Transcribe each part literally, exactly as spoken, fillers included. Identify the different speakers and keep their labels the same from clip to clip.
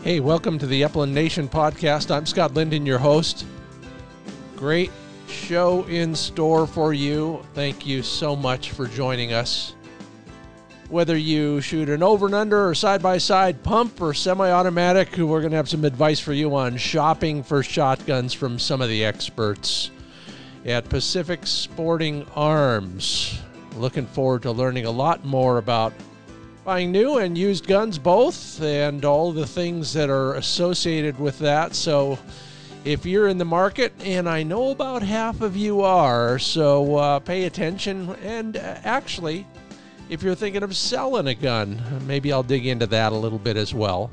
Speaker 1: Hey, welcome to the Upland Nation podcast. I'm Scott Linden, your host. Great show in store for you. Thank you so much for joining us. Whether you shoot an over and under or side-by-side pump or semi-automatic, we're going to have some advice for you on shopping for shotguns from some of the experts at Pacific Sporting Arms. Looking forward to learning a lot more about buying new and used guns both and all the things that are associated with that. So if you're in the market, and I know about half of you are, so uh, pay attention. And uh, actually, if you're thinking of selling a gun, maybe I'll dig into that a little bit as well.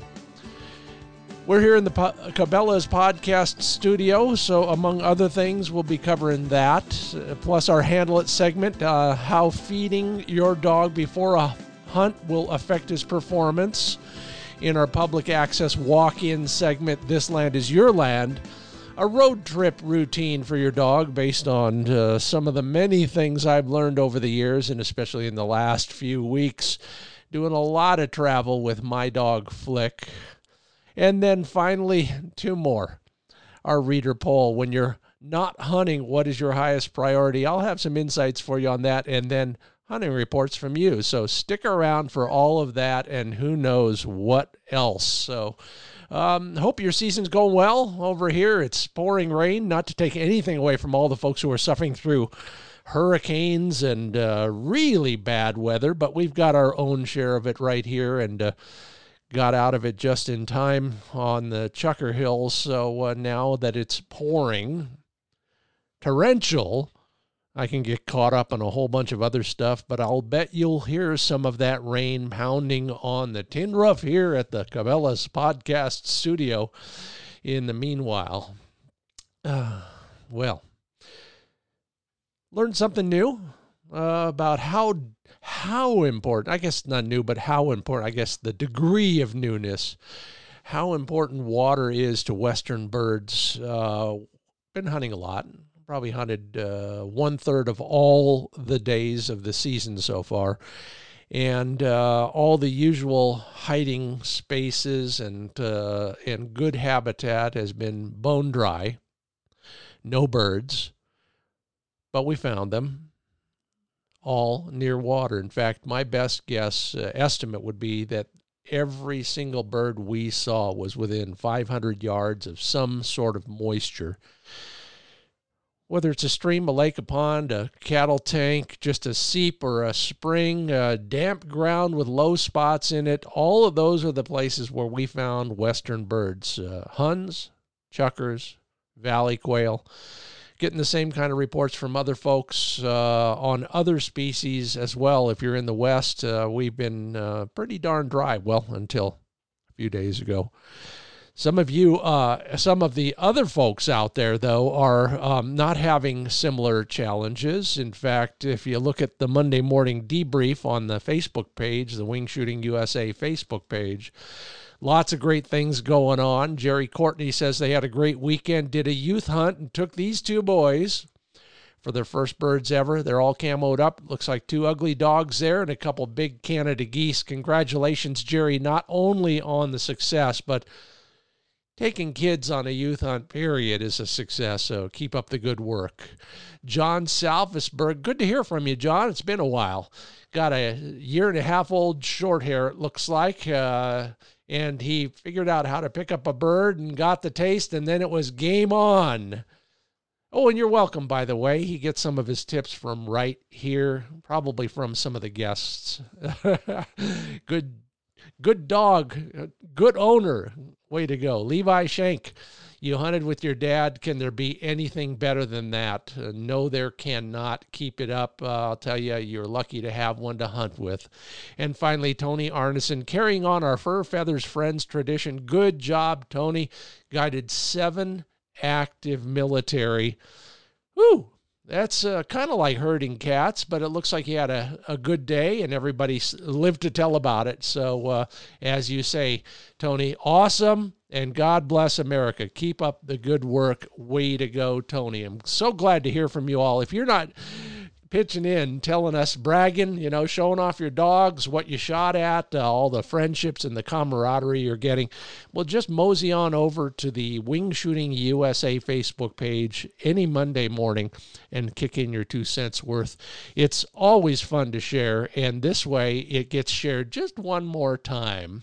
Speaker 1: We're here in the po- Cabela's podcast studio, so among other things, we'll be covering that, uh, plus our Handle It segment, uh, how feeding your dog before a hunt will affect his performance. In our public access walk-in segment, This Land is Your Land, a road trip routine for your dog based on uh, some of the many things I've learned over the years, and especially in the last few weeks, doing a lot of travel with my dog Flick. And then finally, two more. Our reader poll. When you're not hunting, what is your highest priority? I'll have some insights for you on that, and then hunting reports from you. So stick around for all of that and who knows what else. So um, hope your season's going well over here. It's pouring rain, not to take anything away from all the folks who are suffering through hurricanes and uh, really bad weather, but we've got our own share of it right here and uh, got out of it just in time on the Chucker Hills. So uh, now that it's pouring, torrential, I can get caught up on a whole bunch of other stuff, but I'll bet you'll hear some of that rain pounding on the tin roof here at the Cabela's podcast studio in the meanwhile. Uh, well, learned something new uh, about how how important, I guess not new, but how important, I guess the degree of newness, how important water is to Western birds. Uh, been hunting a lot. Probably hunted uh, one-third of all the days of the season so far. And uh, all the usual hiding spaces and uh, and good habitat has been bone dry. No birds. But we found them all near water. In fact, my best guess uh, estimate would be that every single bird we saw was within five hundred yards of some sort of moisture. Whether it's a stream, a lake, a pond, a cattle tank, just a seep or a spring, uh, damp ground with low spots in it, all of those are the places where we found western birds. Uh, Huns, chukars, valley quail. Getting the same kind of reports from other folks uh, on other species as well. If you're in the west, uh, we've been uh, pretty darn dry, well, until a few days ago. Some of you, uh, some of the other folks out there, though, are um, not having similar challenges. In fact, if you look at the Monday morning debrief on the Facebook page, the Wing Shooting U S A Facebook page, lots of great things going on. Jerry Courtney says they had a great weekend, did a youth hunt, and took these two boys for their first birds ever. They're all camoed up. Looks like two ugly dogs there and a couple big Canada geese. Congratulations, Jerry, not only on the success, but taking kids on a youth hunt, period, is a success, so keep up the good work. John Salvesberg, good to hear from you, John. It's been a while. Got a year and a half old short hair, it looks like, uh, and he figured out how to pick up a bird and got the taste, and then it was game on. Oh, and you're welcome, by the way. He gets some of his tips from right here, probably from some of the guests. Good Good dog, good owner. Way to go. Levi Shank, you hunted with your dad. Can there be anything better than that? Uh, no, there cannot. Keep it up. Uh, I'll tell you, you're lucky to have one to hunt with. And finally, Tony Arneson, carrying on our Fur Feathers Friends tradition. Good job, Tony. Guided seven active military. Woo! That's uh, kind of like herding cats, but it looks like he had a, a good day and everybody lived to tell about it. So uh, as you say, Tony, awesome, and God bless America. Keep up the good work. Way to go, Tony. I'm so glad to hear from you all. If you're not pitching in, telling us, bragging, you know, showing off your dogs, what you shot at, uh, all the friendships and the camaraderie you're getting, well, just mosey on over to the Wing Shooting U S A Facebook page any Monday morning and kick in your two cents worth. It's always fun to share, and this way it gets shared just one more time.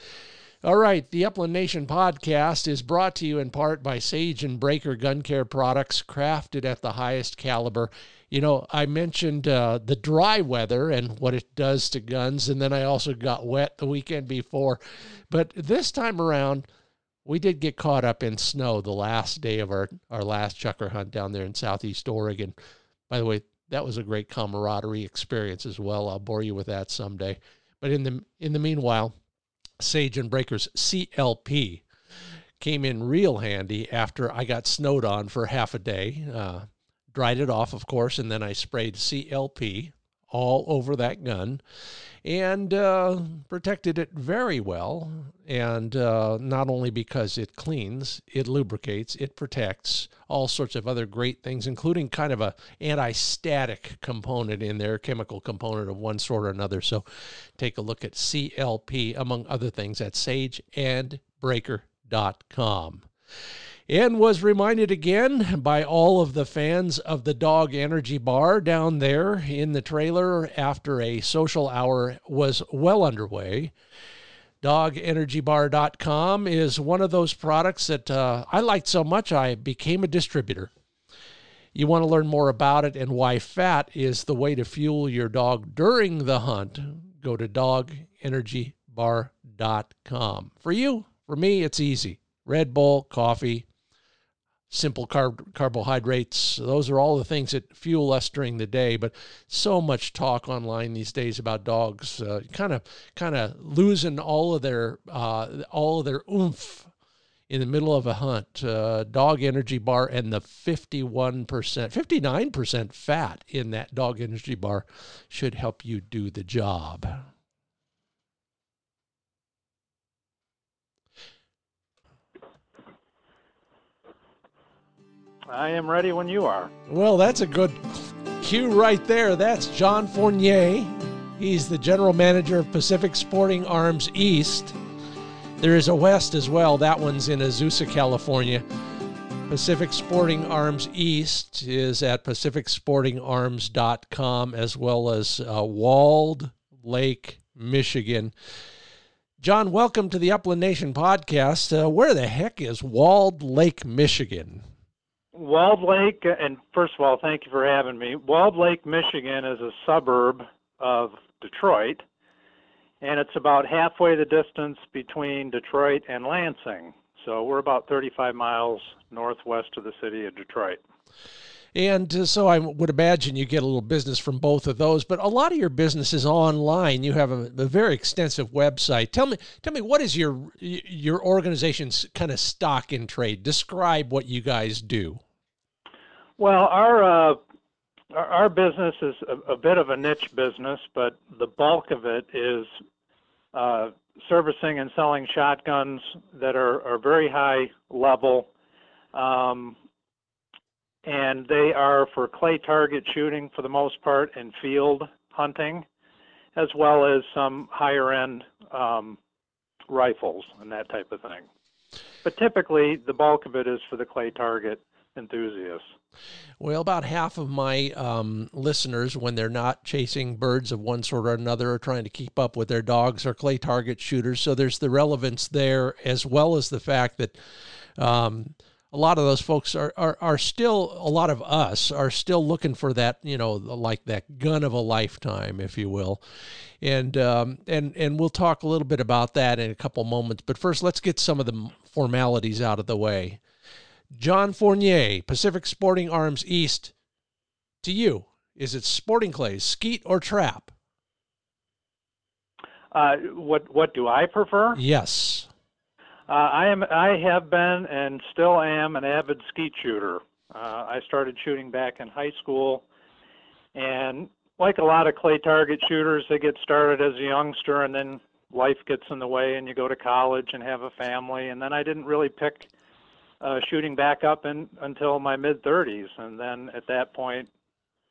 Speaker 1: All right, the Upland Nation podcast is brought to you in part by Sage and Breaker Gun Care products, crafted at the highest caliber. You know, I mentioned uh, the dry weather and what it does to guns, and then I also got wet the weekend before. But this time around, we did get caught up in snow the last day of our, our last chukar hunt down there in southeast Oregon. By the way, that was a great camaraderie experience as well. I'll bore you with that someday. But in the in the meanwhile, Sage and Breaker's C L P came in real handy after I got snowed on for half a day. Uh, dried it off, of course, and then I sprayed C L P all over that gun and uh, protected it very well. And uh, not only because it cleans, it lubricates, it protects, all sorts of other great things, including kind of a anti-static component in there, chemical component of one sort or another. So take a look at C L P, among other things, at sage and breaker dot com. And was reminded again by all of the fans of the Dog Energy Bar down there in the trailer after a social hour was well underway. dog energy bar dot com is one of those products that uh, I liked so much I became a distributor. You want to learn more about it and why fat is the way to fuel your dog during the hunt, go to dog energy bar dot com. For you, for me, it's easy. Red Bull, coffee, simple carb carbohydrates. Those are all the things that fuel us during the day. But so much talk online these days about dogs, uh, kind of, kind of losing all of their, uh, all of their oomph in the middle of a hunt. Uh, Dog Energy Bar and the fifty-one percent, fifty-nine percent fat in that Dog Energy Bar should help you do the job.
Speaker 2: I am ready when you are.
Speaker 1: Well, that's a good cue right there. That's John Fournier. He's the general manager of Pacific Sporting Arms East. There is a West as well. That one's in Azusa, California. Pacific Sporting Arms East is at pacific sporting arms dot com, as well as uh, Walled Lake, Michigan. John, welcome to the Upland Nation podcast. Uh, where the heck is Walled Lake, Michigan?
Speaker 2: Walled Lake, and first of all, thank you for having me. Walled Lake, Michigan is a suburb of Detroit, and it's about halfway the distance between Detroit and Lansing. So we're about thirty-five miles northwest of the city of Detroit.
Speaker 1: And uh, so I would imagine you get a little business from both of those, but a lot of your business is online. You have a, a very extensive website. Tell me, tell me, what is your your organization's kind of stock in trade? Describe what you guys do.
Speaker 2: Well, our uh, our, our business is a, a bit of a niche business, but the bulk of it is uh, servicing and selling shotguns that are, are very high level. Um, and they are for clay target shooting for the most part and field hunting, as well as some higher end um, rifles and that type of thing. But typically the bulk of it is for the clay target enthusiasts.
Speaker 1: Well, about half of my um, listeners, when they're not chasing birds of one sort or another or trying to keep up with their dogs, are clay target shooters. So there's the relevance there, as well as the fact that um, a lot of those folks are, are, are still, a lot of us are still looking for that, you know, like that gun of a lifetime, if you will. And, um, and, and we'll talk a little bit about that in a couple moments. But first, let's get some of the formalities out of the way. John Fournier, Pacific Sporting Arms East. To you, is it sporting clays, skeet, or trap?
Speaker 2: Uh, what what do I prefer?
Speaker 1: Yes.
Speaker 2: Uh, I am. I have been and still am an avid skeet shooter. Uh, I started shooting back in high school, and like a lot of clay target shooters, they get started as a youngster, and then life gets in the way, and you go to college and have a family, and then I didn't really pick Uh, shooting back up in, until my mid thirties, and then at that point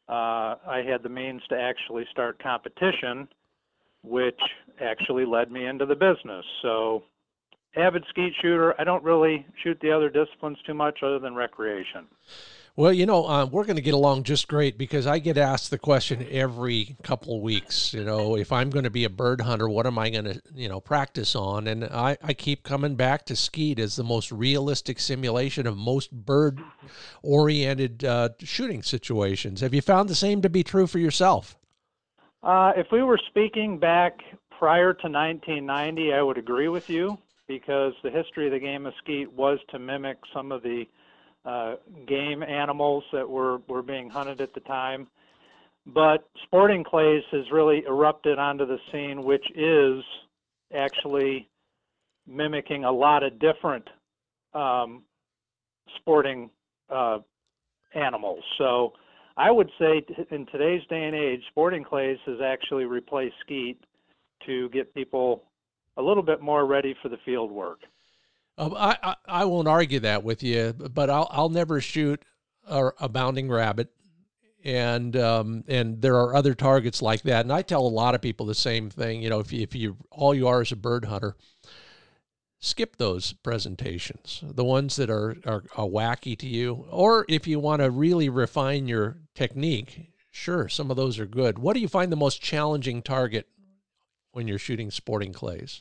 Speaker 2: uh, I had the means to actually start competition, which actually led me into the business. So avid skeet shooter. I don't really shoot the other disciplines too much other than recreation.
Speaker 1: Well, you know, uh, we're going to get along just great because I get asked the question every couple of weeks, you know, if I'm going to be a bird hunter, what am I going to, you know, practice on? And I, I keep coming back to skeet as the most realistic simulation of most bird-oriented uh, shooting situations. Have you found the same to be true for yourself?
Speaker 2: Uh, if we were speaking back prior to nineteen ninety, I would agree with you because the history of the game of skeet was to mimic some of the uh, game animals that were, were being hunted at the time. But sporting clays has really erupted onto the scene, which is actually mimicking a lot of different um, sporting uh, animals. So I would say t- in today's day and age, sporting clays has actually replaced skeet to get people a little bit more ready for the field work.
Speaker 1: Um, I, I I won't argue that with you, but I'll I'll never shoot a, a bounding rabbit, and um, and there are other targets like that. And I tell a lot of people the same thing. You know, if you, if you all you are is a bird hunter, skip those presentations, the ones that are, are are wacky to you, or if you want to really refine your technique, sure, some of those are good. What do you find the most challenging target when you're shooting sporting clays?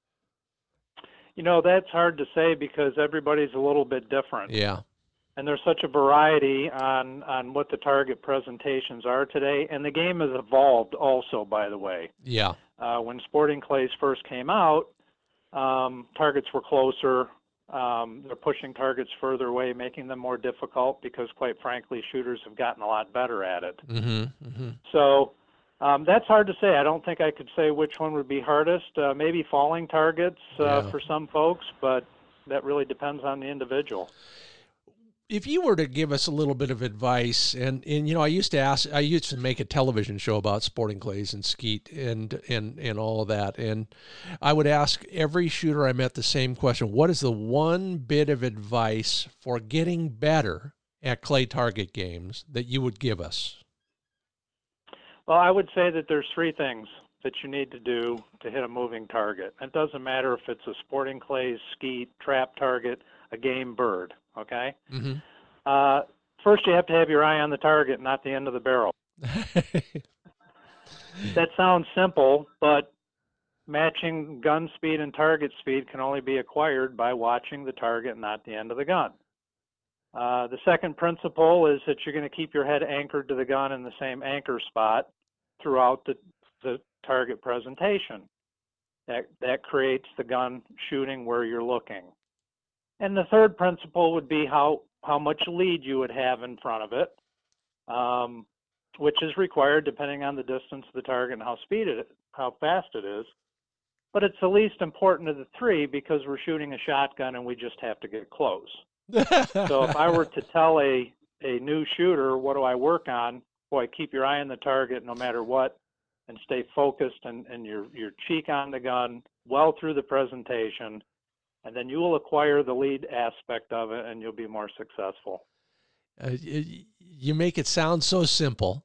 Speaker 2: You know, that's hard to say because everybody's a little bit different.
Speaker 1: Yeah.
Speaker 2: And there's such a variety on, on what the target presentations are today. And the game has evolved also, by the way.
Speaker 1: Yeah.
Speaker 2: Uh, when sporting clays first came out, um, targets were closer. Um, they're pushing targets further away, making them more difficult because, quite frankly, shooters have gotten a lot better at it.
Speaker 1: Mm-hmm. Mm-hmm.
Speaker 2: So um, that's hard to say. I don't think I could say which one would be hardest. Uh, maybe falling targets uh,
Speaker 1: Yeah.
Speaker 2: for some folks, but that really depends on the individual.
Speaker 1: If you were to give us a little bit of advice, and, and you know, I used to ask, I used to make a television show about sporting clays and skeet and and and all of that, and I would ask every shooter I met the same question: what is the one bit of advice for getting better at clay target games that you would give us?
Speaker 2: Well, I would say that there's three things that you need to do to hit a moving target. It doesn't matter if it's a sporting clays, skeet, trap target, a game bird, okay?
Speaker 1: Mm-hmm.
Speaker 2: Uh, first, you have to have your eye on the target, not the end of the barrel. That sounds simple, but matching gun speed and target speed can only be acquired by watching the target, not the end of the gun. Uh, the second principle is that you're going to keep your head anchored to the gun in the same anchor spot throughout the, the target presentation. That, that creates the gun shooting where you're looking. And the third principle would be how, how much lead you would have in front of it, um, which is required depending on the distance of the target and how speed it, how fast it is. But it's the least important of the three because we're shooting a shotgun and we just have to get close. So if I were to tell a, a new shooter, what do I work on? Boy, keep your eye on the target no matter what and stay focused and, and your, your cheek on the gun well through the presentation, and then you will acquire the lead aspect of it and you'll be more successful.
Speaker 1: Uh, you, you make it sound so simple.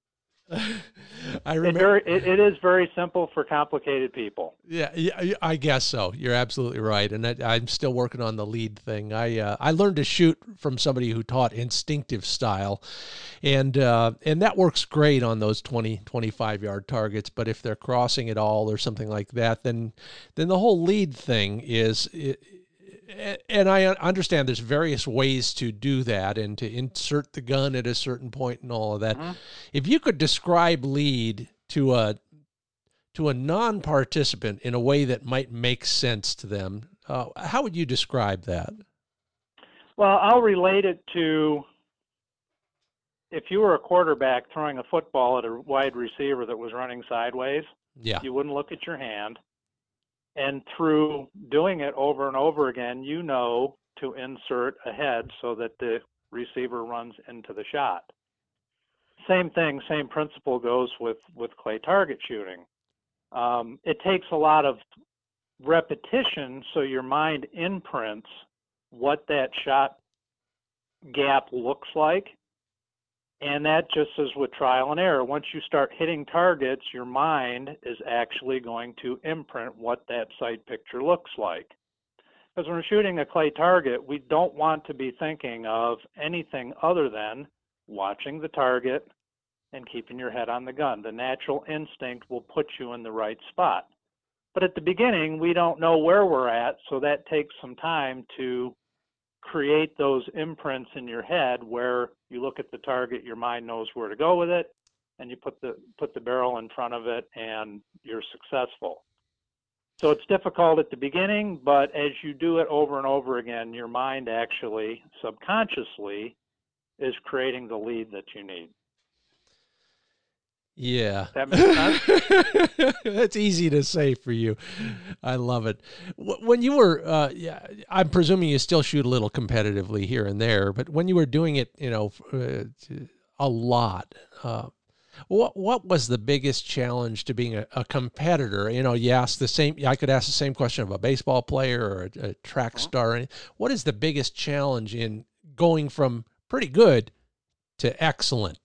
Speaker 1: I remember.
Speaker 2: It, very, it, it is very simple for complicated people.
Speaker 1: Yeah, yeah, I guess so. You're absolutely right, and I, I'm still working on the lead thing. I uh, I learned to shoot from somebody who taught instinctive style, and uh, and that works great on those twenty, twenty-five yard targets. But if they're crossing it all or something like that, then then the whole lead thing is. It, and I understand there's various ways to do that and to insert the gun at a certain point and all of that. Mm-hmm. If you could describe lead to a to a non-participant in a way that might make sense to them, uh, how would you describe that?
Speaker 2: Well, I'll relate it to if you were a quarterback throwing a football at a wide receiver that was running sideways.
Speaker 1: Yeah.
Speaker 2: You wouldn't look at your hand. And through doing it over and over again, you know to insert ahead so that the receiver runs into the shot. Same thing, same principle goes with, with clay target shooting. Um, it takes a lot of repetition so your mind imprints what that shot gap looks like. And that just is with trial and error. Once you start hitting targets, your mind is actually going to imprint what that sight picture looks like. Because when we're shooting a clay target, we don't want to be thinking of anything other than watching the target and keeping your head on the gun. The natural instinct will put you in the right spot. But at the beginning, we don't know where we're at, so that takes some time to create those imprints in your head where you look at the target, your mind knows where to go with it, and you put the put the barrel in front of it, and you're successful. So it's difficult at the beginning, but as you do it over and over again, your mind actually subconsciously is creating the lead that you need.
Speaker 1: Yeah.
Speaker 2: That makes sense?
Speaker 1: That's easy to say for you. I love it. When you were, uh, yeah, I'm presuming you still shoot a little competitively here and there, but when you were doing it, you know, uh, a lot, uh, what what was the biggest challenge to being a, a competitor? You know, you ask the same, I could ask the same question of a baseball player or a, a track star. What is the biggest challenge in going from pretty good to excellent?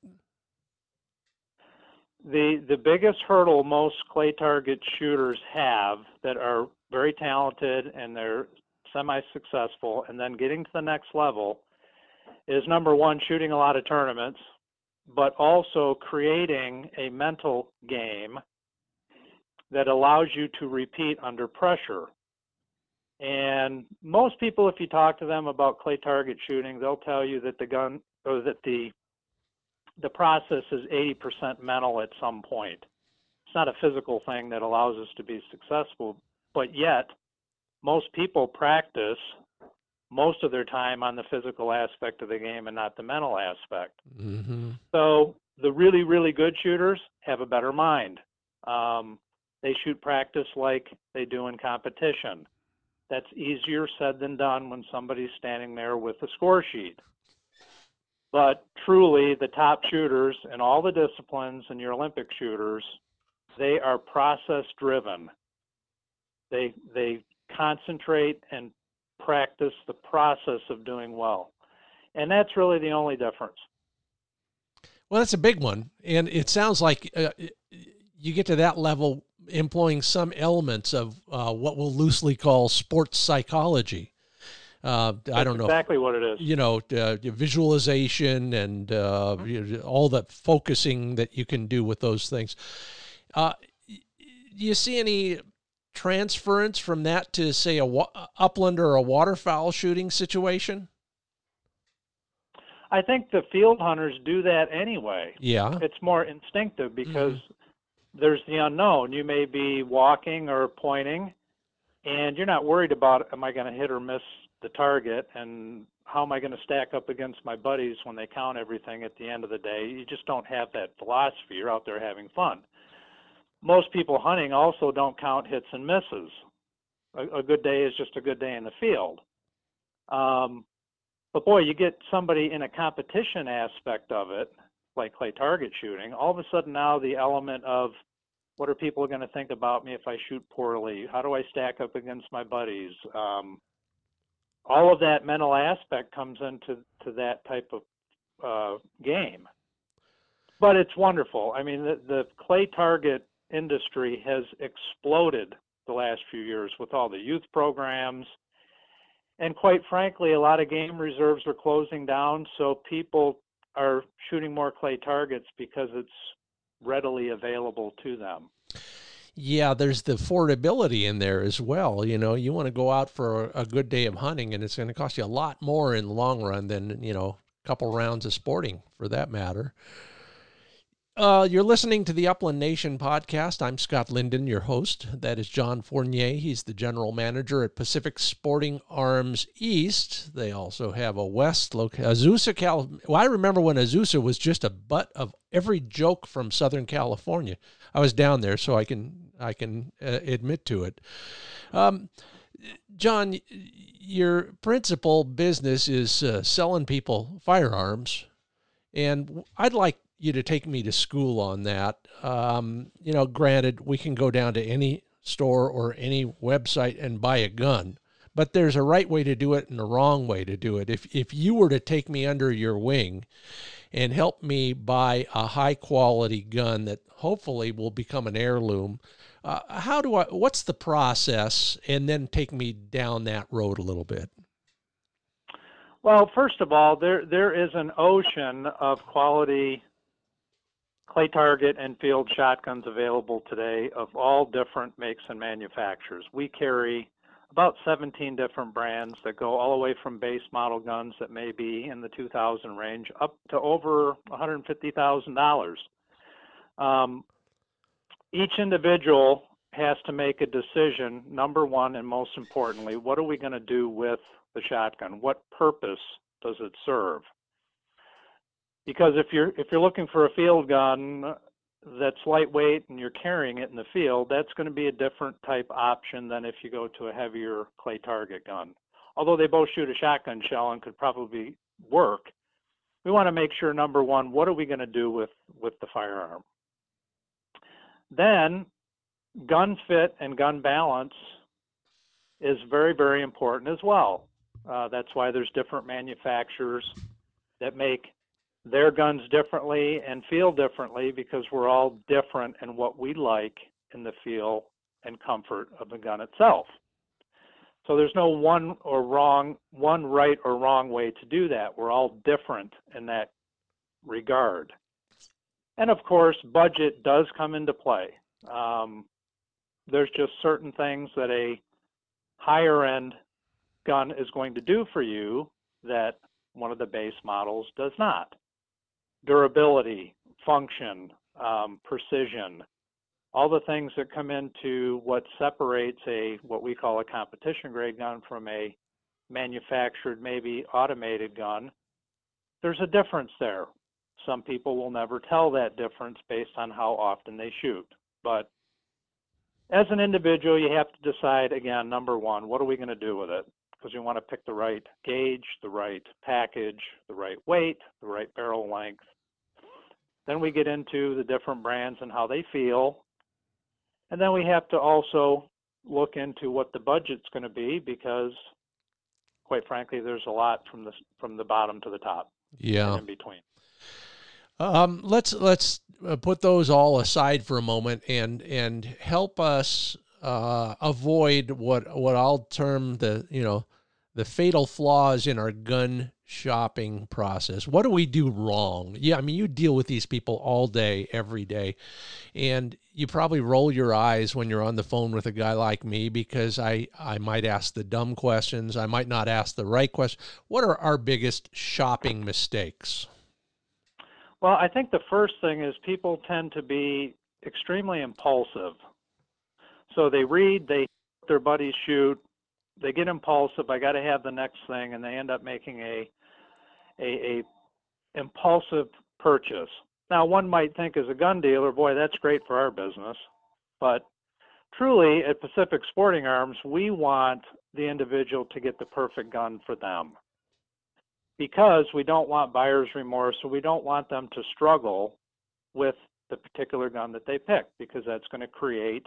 Speaker 2: The the biggest hurdle most clay target shooters have that are very talented and they're semi-successful and then getting to the next level is, number one, shooting a lot of tournaments, but also creating a mental game that allows you to repeat under pressure. And most people, if you talk to them about clay target shooting, they'll tell you that the gun or that the the process is eighty percent mental at some point. It's not a physical thing that allows us to be successful, but yet most people practice most of their time on the physical aspect of the game and not the mental aspect.
Speaker 1: Mm-hmm.
Speaker 2: So the really, really good shooters have a better mind. Um, they shoot practice like they do in competition. That's easier said than done when somebody's standing there with a score sheet. But truly, the top shooters in all the disciplines and your Olympic shooters, they are process-driven. They they concentrate and practice the process of doing well. And that's really the only difference.
Speaker 1: Well, that's a big one. And it sounds like uh, you get to that level employing some elements of uh, what we'll loosely call sports psychology. Uh, I don't know.
Speaker 2: Exactly what it is.
Speaker 1: You know, uh, visualization and uh, mm-hmm. all the focusing that you can do with those things. Uh, do you see any transference from that to, say, a wa- upland or a waterfowl shooting situation?
Speaker 2: I think the field hunters do that anyway.
Speaker 1: Yeah.
Speaker 2: It's more instinctive because mm-hmm. there's the unknown. You may be walking or pointing, and you're not worried about, am I going to hit or miss the target, and how am I going to stack up against my buddies when they count everything at the end of the day? You just don't have that philosophy. You're out there having fun. Most people hunting also don't count hits and misses. A, a good day is just a good day in the field. Um, but boy, you get somebody in a competition aspect of it, like clay target shooting, all of a sudden now the element of what are people going to think about me if I shoot poorly? How do I stack up against my buddies? Um, all of that mental aspect comes into to that type of uh, game. But it's wonderful. I mean, the, the clay target industry has exploded the last few years with all the youth programs. And quite frankly, a lot of game reserves are closing down, so people are shooting more clay targets because it's readily available to them.
Speaker 1: Yeah, there's the affordability in there as well. You know, you want to go out for a good day of hunting, and it's going to cost you a lot more in the long run than, you know, a couple rounds of sporting, for that matter. Uh, you're listening to the Upland Nation podcast. I'm Scott Linden, your host. That is John Fournier. He's the general manager at Pacific Sporting Arms East. They also have a West location, Azusa, Cal. Well, I remember when Azusa was just a butt of every joke from Southern California. I was down there, so I can I can uh, admit to it. Um, John, your principal business is uh, selling people firearms, and I'd like you to take me to school on that. Um, you know, granted, we can go down to any store or any website and buy a gun, but there's a right way to do it and a wrong way to do it. If if you were to take me under your wing and help me buy a high quality gun that hopefully will become an heirloom, uh, how do I, what's the process? And then take me down that road a little bit.
Speaker 2: Well, first of all, there there is an ocean of quality clay target and field shotguns available today of all different makes and manufacturers. We carry about seventeen different brands that go all the way from base model guns that may be in the two thousand range up to over one hundred fifty thousand dollars. Um, each individual has to make a decision, number one, and most importantly, what are we going to do with the shotgun? What purpose does it serve? Because if you're if you're looking for a field gun that's lightweight and you're carrying it in the field, that's going to be a different type option than if you go to a heavier clay target gun. Although they both shoot a shotgun shell and could probably work, we want to make sure, number one, what are we going to do with, with the firearm? Then, gun fit and gun balance is very, very important as well. Uh, that's why there's different manufacturers that make their guns differently and feel differently, because we're all different in what we like in the feel and comfort of the gun itself. So there's no one or wrong, one right or wrong way to do that. We're all different in that regard. And of course, budget does come into play. Um, there's just certain things that a higher end gun is going to do for you that one of the base models does not. Durability, function, um, precision, all the things that come into what separates a what we call a competition grade gun from a manufactured, maybe automated gun. There's a difference there. Some people will never tell that difference based on how often they shoot. But as an individual, you have to decide, again, number one, what are we going to do with it? Because we want to pick the right gauge, the right package, the right weight, the right barrel length. Then we get into the different brands and how they feel. And then we have to also look into what the budget's going to be, because quite frankly, there's a lot from the, from the bottom to the top.
Speaker 1: Yeah.
Speaker 2: And in between.
Speaker 1: Um, let's let's put those all aside for a moment and and help us uh, avoid what what I'll term the you know the fatal flaws in our gun shopping process. What do we do wrong? Yeah, I mean, you deal with these people all day, every day, and you probably roll your eyes when you're on the phone with a guy like me, because I I might ask the dumb questions, I might not ask the right question. What are our biggest shopping mistakes?
Speaker 2: Well, I think the first thing is people tend to be extremely impulsive. So they read, they their buddies shoot, they get impulsive, I got to have the next thing, and they end up making a, a a impulsive purchase. Now, one might think as a gun dealer, boy, that's great for our business. But truly, at Pacific Sporting Arms, we want the individual to get the perfect gun for them, because we don't want buyer's remorse, so we don't want them to struggle with the particular gun that they pick, because that's going to create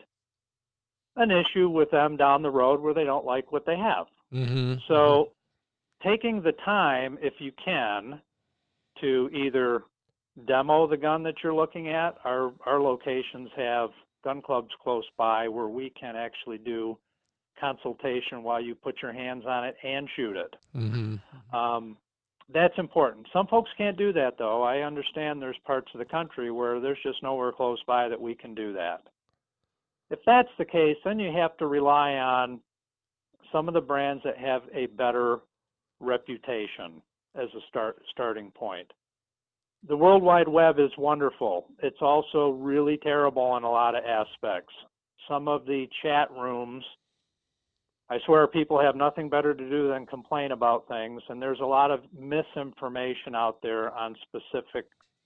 Speaker 2: an issue with them down the road where they don't like what they have.
Speaker 1: Mm-hmm.
Speaker 2: So
Speaker 1: mm-hmm.
Speaker 2: taking the time, if you can, to either demo the gun that you're looking at. Our, our locations have gun clubs close by where we can actually do consultation while you put your hands on it and shoot it.
Speaker 1: Mm-hmm.
Speaker 2: Um, That's important. Some folks can't do that, though. I understand there's parts of the country where there's just nowhere close by that we can do that. If that's the case, then you have to rely on some of the brands that have a better reputation as a start starting point. The World Wide Web is wonderful. It's also really terrible in a lot of aspects. Some of the chat rooms, I swear people have nothing better to do than complain about things, and there's a lot of misinformation out there on specific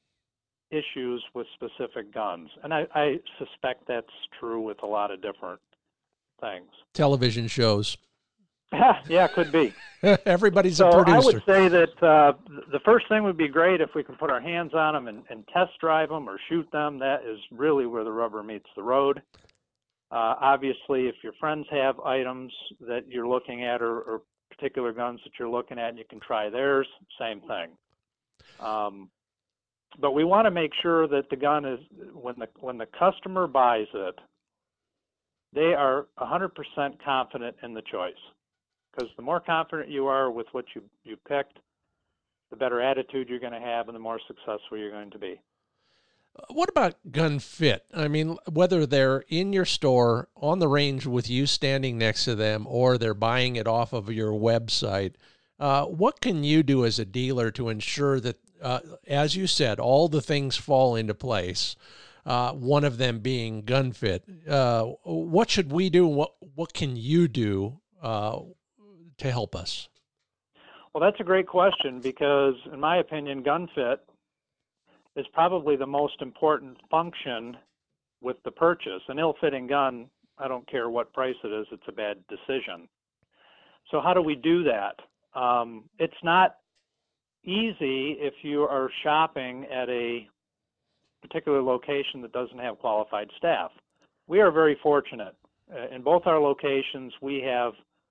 Speaker 2: issues with specific guns. And I, I suspect that's true with a lot of different things.
Speaker 1: Television shows.
Speaker 2: Yeah, could be.
Speaker 1: Everybody's
Speaker 2: so
Speaker 1: a producer.
Speaker 2: I would say that uh, the first thing would be great if we can put our hands on them and, and test drive them or shoot them. That is really where the rubber meets the road. Uh, obviously, if your friends have items that you're looking at, or, or particular guns that you're looking at, and you can try theirs, same thing. Um, but we want to make sure that the gun is, when the when the customer buys it, they are one hundred percent confident in the choice. Because the more confident you are with what you you picked, the better attitude you're going to have, and the more successful you're going to be.
Speaker 1: What about gun fit? I mean, whether they're in your store on the range with you standing next to them, or they're buying it off of your website, uh, what can you do as a dealer to ensure that, uh, as you said, all the things fall into place? Uh, one of them being gun fit. Uh, what should we do? What what can you do uh, to help us?
Speaker 2: Well, that's a great question, because in my opinion, gun fit is probably the most important function with the purchase. An ill-fitting gun, I don't care what price it is, it's a bad decision. So how do we do that? Um, it's not easy if you are shopping at a particular location that doesn't have qualified staff. We are very fortunate. Uh, in both our locations, we have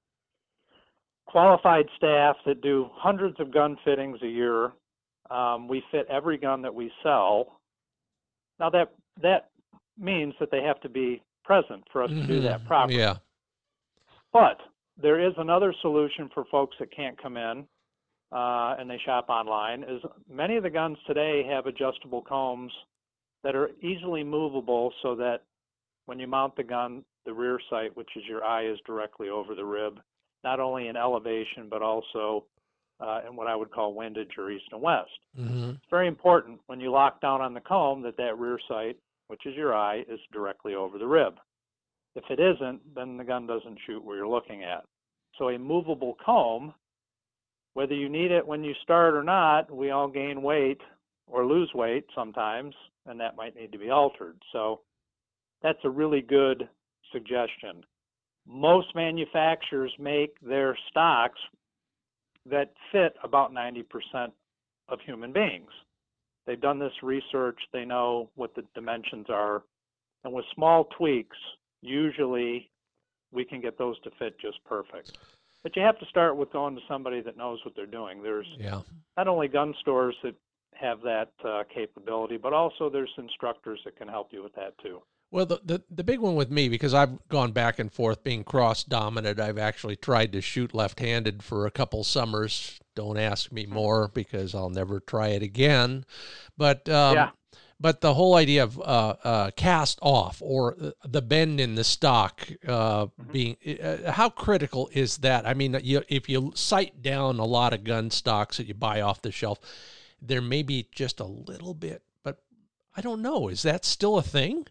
Speaker 2: qualified staff that do hundreds of gun fittings a year. Um, we fit every gun that we sell. Now that that means that they have to be present for us
Speaker 1: Mm-hmm.
Speaker 2: to do that properly.
Speaker 1: Yeah.
Speaker 2: But there is another solution for folks that can't come in uh, and they shop online. Is many of the guns today have adjustable combs that are easily movable, so that when you mount the gun, the rear sight, which is your eye, is directly over the rib, not only in elevation but also uh, in what I would call windage, or east and west.
Speaker 1: Mm-hmm.
Speaker 2: It's very important when you lock down on the comb that that rear sight, which is your eye, is directly over the rib. If it isn't, then the gun doesn't shoot where you're looking at. So a movable comb, whether you need it when you start or not, we all gain weight or lose weight sometimes, and that might need to be altered. So that's a really good suggestion. Most manufacturers make their stocks that fit about ninety percent of human beings. They've done this research, they know what the dimensions are, and with small tweaks, usually we can get those to fit just perfect. But you have to start with going to somebody that knows what they're doing. There's
Speaker 1: Yeah.
Speaker 2: not only gun stores that have that uh, capability, but also there's instructors that can help you with that too.
Speaker 1: Well, the, the, the big one with me, because I've gone back and forth being cross-dominant, I've actually tried to shoot left-handed for a couple summers. Don't ask me more, because I'll never try it again. But um,
Speaker 2: Yeah.
Speaker 1: but the whole idea of uh, uh, cast off, or the bend in the stock uh,
Speaker 2: Mm-hmm.
Speaker 1: being, uh, how critical is that? I mean, you, if you sight down a lot of gun stocks that you buy off the shelf, there may be just a little bit, but I don't know. Is that still a thing?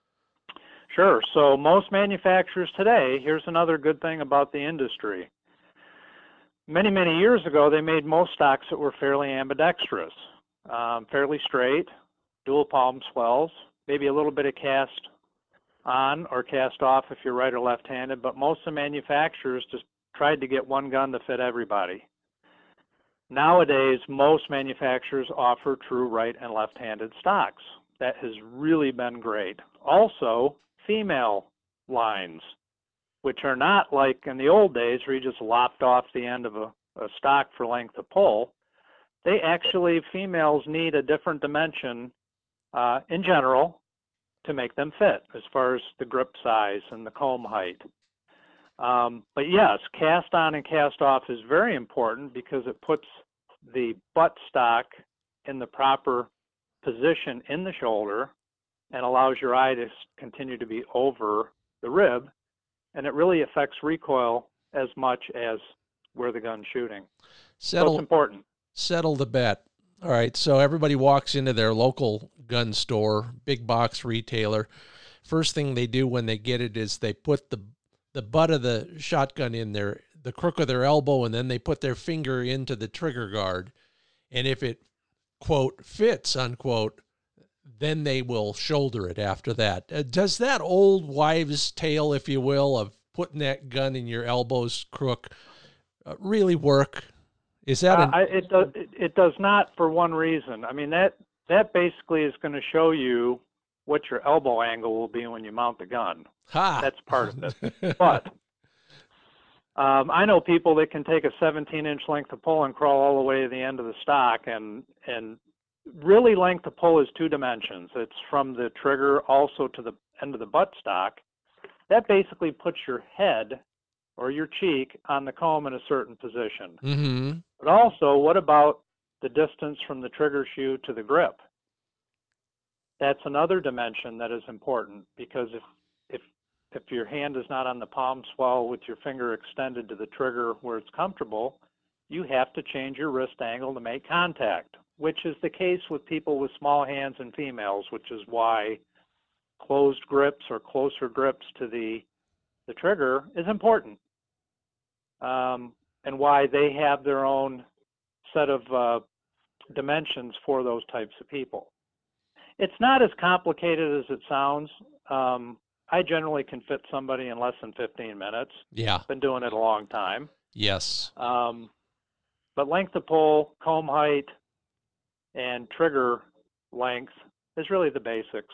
Speaker 2: Sure. So most manufacturers today, here's another good thing about the industry. Many, many years ago, they made most stocks that were fairly ambidextrous, um, fairly straight, dual palm swells, maybe a little bit of cast on or cast off if you're right or left-handed, but most of the manufacturers just tried to get one gun to fit everybody. Nowadays, most manufacturers offer true right and left-handed stocks. That has really been great. Also, female lines, which are not like in the old days where you just lopped off the end of a, a stock for length of pull. They actually, females need a different dimension uh, in general to make them fit, as far as the grip size and the comb height. Um, but yes, cast on and cast off is very important, because it puts the butt stock in the proper position in the shoulder and allows your eye to continue to be over the rib, and it really affects recoil as much as where the gun's shooting.
Speaker 1: Settle,
Speaker 2: so it's important.
Speaker 1: Settle the bet. All right, so everybody walks into their local gun store, big box retailer. First thing they do when they get it is they put the the butt of the shotgun in their the crook of their elbow, and then they put their finger into the trigger guard. And if it, quote, fits, unquote, then they will shoulder it after that. Uh, does that old wives' tale, if you will, of putting that gun in your elbow's crook uh, really work? Is that an...
Speaker 2: uh, I, it does it, it does not, for one reason. I mean, that that basically is going to show you what your elbow angle will be when you mount the gun.
Speaker 1: Ha!
Speaker 2: That's part of it. But um, I know people that can take a seventeen inch length of pull and crawl all the way to the end of the stock, and and really length of pull is two dimensions. It's from the trigger also to the end of the buttstock. That basically puts your head or your cheek on the comb in a certain position.
Speaker 1: Mm-hmm.
Speaker 2: But also, what about the distance from the trigger shoe to the grip? That's another dimension that is important, because if if if your hand is not on the palm swell with your finger extended to the trigger where it's comfortable, you have to change your wrist angle to make contact, which is the case with people with small hands and females, which is why closed grips or closer grips to the the trigger is important, um, and why they have their own set of uh, dimensions for those types of people. It's not as complicated as it sounds. Um, I generally can fit somebody in less than fifteen minutes.
Speaker 1: Yeah.
Speaker 2: Been doing it a long time.
Speaker 1: Yes.
Speaker 2: Um, but length of pull, comb height, and trigger length is really the basics.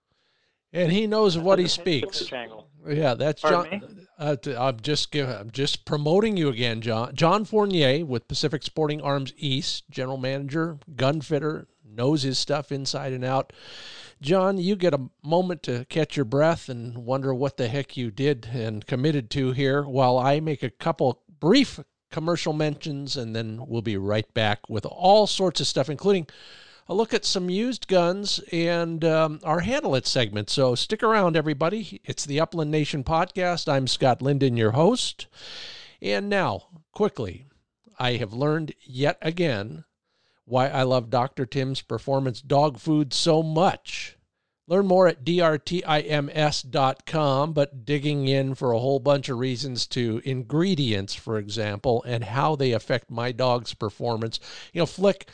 Speaker 1: And he knows what he speaks. Yeah, that's John. Uh, I'm just giving, I'm just promoting you again, John. John Fournier with Pacific Sporting Arms East, general manager, gun fitter, knows his stuff inside and out. John, you get a moment to catch your breath and wonder what the heck you did and committed to here, while I make a couple brief commercial mentions, and then we'll be right back with all sorts of stuff, including a look at some used guns and um, our Handle It segment. So stick around, everybody. It's the Upland Nation podcast. I'm Scott Linden, your host. And now, quickly, I have learned yet again why I love Doctor Tim's Performance Dog Food so much. Learn more at D R T I M S dot com, but digging in for a whole bunch of reasons to ingredients, for example, and how they affect my dog's performance. You know, Flick,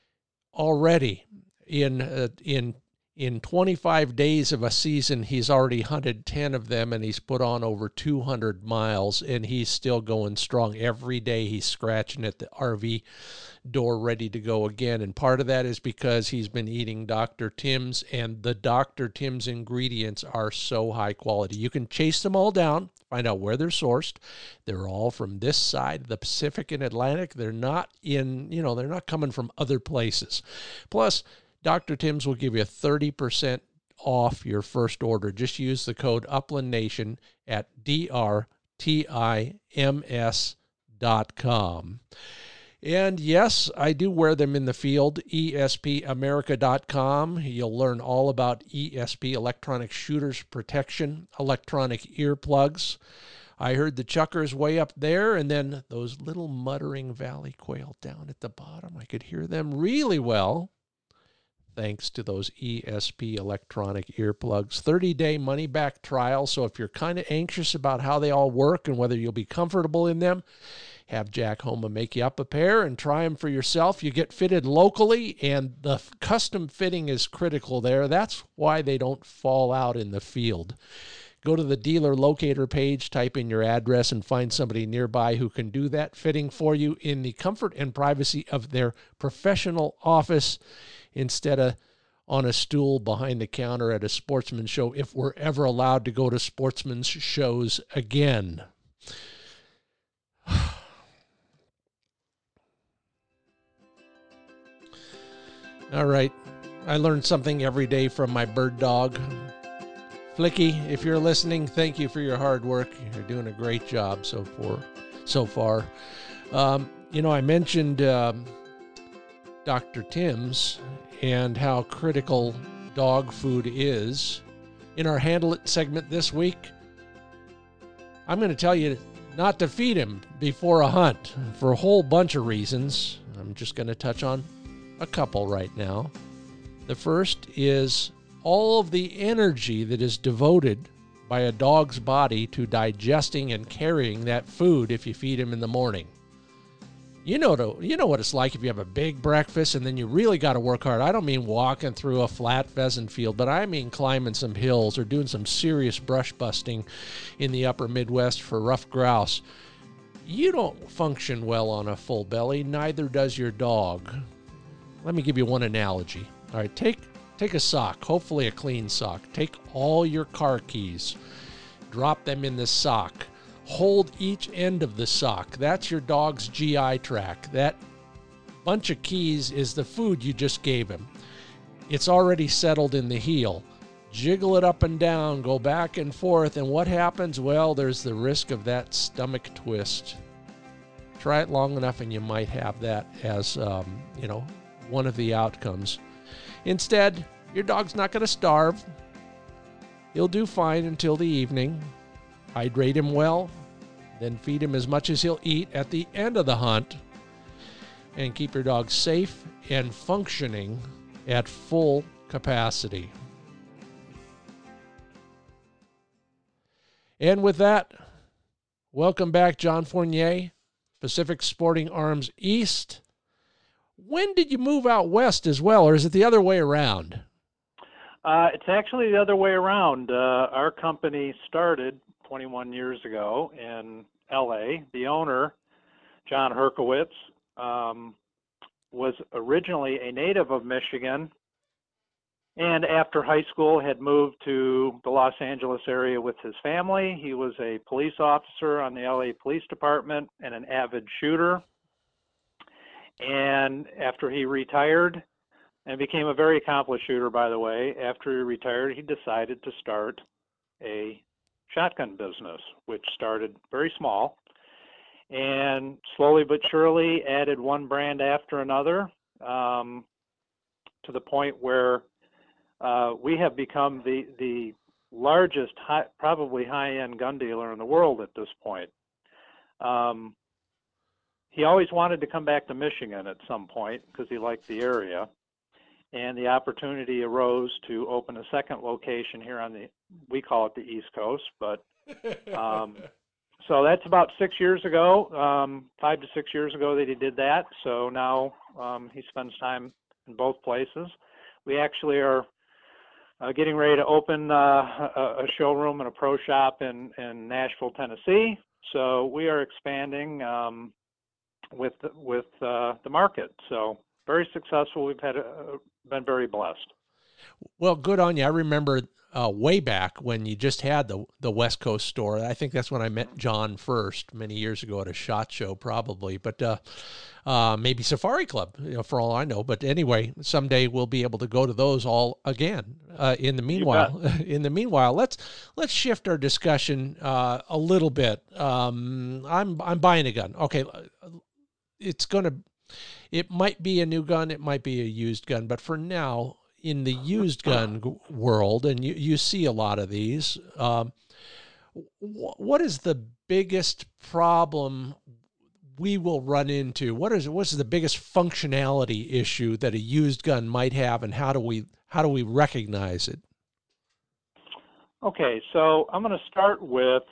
Speaker 1: already in uh, in in twenty-five days of a season, he's already hunted ten of them, and he's put on over two hundred miles, and he's still going strong. Every day he's scratching at the R V door ready to go again, and part of that is because he's been eating Doctor Tim's, and the Doctor Tim's ingredients are so high quality. You can chase them all down, find out where they're sourced. They're all from this side of the Pacific and Atlantic. They're not in, you know, they're not coming from other places. Plus, Doctor Tim's will give you thirty percent off your first order. Just use the code Upland Nation at D R T I M S dot com. And yes, I do wear them in the field, E S P America dot com. You'll learn all about E S P, electronic shooters protection, electronic earplugs. I heard the chuckers way up there, and then those little muttering valley quail down at the bottom. I could hear them really well, thanks to those E S P electronic earplugs. thirty-day money-back trial, so if you're kind of anxious about how they all work and whether you'll be comfortable in them, have Jack Homa make you up a pair and try them for yourself. You get fitted locally, and the custom fitting is critical there. That's why they don't fall out in the field. Go to the dealer locator page, type in your address, and find somebody nearby who can do that fitting for you in the comfort and privacy of their professional office instead of on a stool behind the counter at a sportsman's show, if we're ever allowed to go to sportsman's shows again. All right, I learned something every day from my bird dog. Flicky, if you're listening, thank you for your hard work. You're doing a great job so far. So far, um, you know, I mentioned um, Doctor Tim's and how critical dog food is. In our Handle It segment this week, I'm going to tell you not to feed him before a hunt for a whole bunch of reasons. I'm just going to touch on a couple right now. The first is all of the energy that is devoted by a dog's body to digesting and carrying that food if you feed him in the morning. You know, to, you know what it's like if you have a big breakfast and then you really got to work hard. I don't mean walking through a flat pheasant field, but I mean climbing some hills or doing some serious brush busting in the upper Midwest for rough grouse. You don't function well on a full belly, neither does your dog. Let me give you one analogy. All right, take take a sock, hopefully a clean sock. Take all your car keys, drop them in the sock. Hold each end of the sock. That's your dog's G I tract. That bunch of keys is the food you just gave him. It's already settled in the heel. Jiggle it up and down, go back and forth, and what happens? Well, there's the risk of that stomach twist. Try it long enough and you might have that as, um, you know, one of the outcomes. Instead, your dog's not going to starve. He'll do fine until the evening. Hydrate him well, then feed him as much as he'll eat at the end of the hunt, and keep your dog safe and functioning at full capacity. And with that, welcome back, John Fournier, Pacific Sporting Arms East. When did you move out west as well, or is it the other way around?
Speaker 2: Uh, it's actually the other way around. Uh, our company started twenty-one years ago in L A. The owner, John Herkowitz, um, was originally a native of Michigan, and after high school had moved to the Los Angeles area with his family. He was a police officer on the L A Police Department and an avid shooter. And after he retired, and became a very accomplished shooter, by the way, after he retired, he decided to start a shotgun business, which started very small and slowly but surely added one brand after another, um, to the point where uh, we have become the, the largest, high, probably high-end gun dealer in the world at this point. Um, he always wanted to come back to Michigan at some point because he liked the area. And the opportunity arose to open a second location here on the, we call it the East Coast, but um, so that's about six years ago, um, five to six years ago that he did that. So now um, he spends time in both places. We actually are uh, getting ready to open uh, a, a showroom and a pro shop in, in Nashville, Tennessee. So we are expanding um, with with uh, the market. So very successful. We've had a, been very blessed.
Speaker 1: Well, good on you. I remember uh, way back when you just had the the West Coast store. I think that's when I met John first, many years ago at a SHOT Show, probably. But uh, uh, maybe Safari Club, you know, for all I know. But anyway, someday we'll be able to go to those all again. Uh, in the meanwhile, in the meanwhile, let's let's shift our discussion uh, a little bit. Um, I'm I'm buying a gun. Okay, it's gonna. It might be a new gun, it might be a used gun, but for now, in the used gun world, and you, you see a lot of these, um, wh- what is the biggest problem we will run into? What is what's the biggest functionality issue that a used gun might have, and how do we how do we recognize it?
Speaker 2: Okay, so I'm going to start with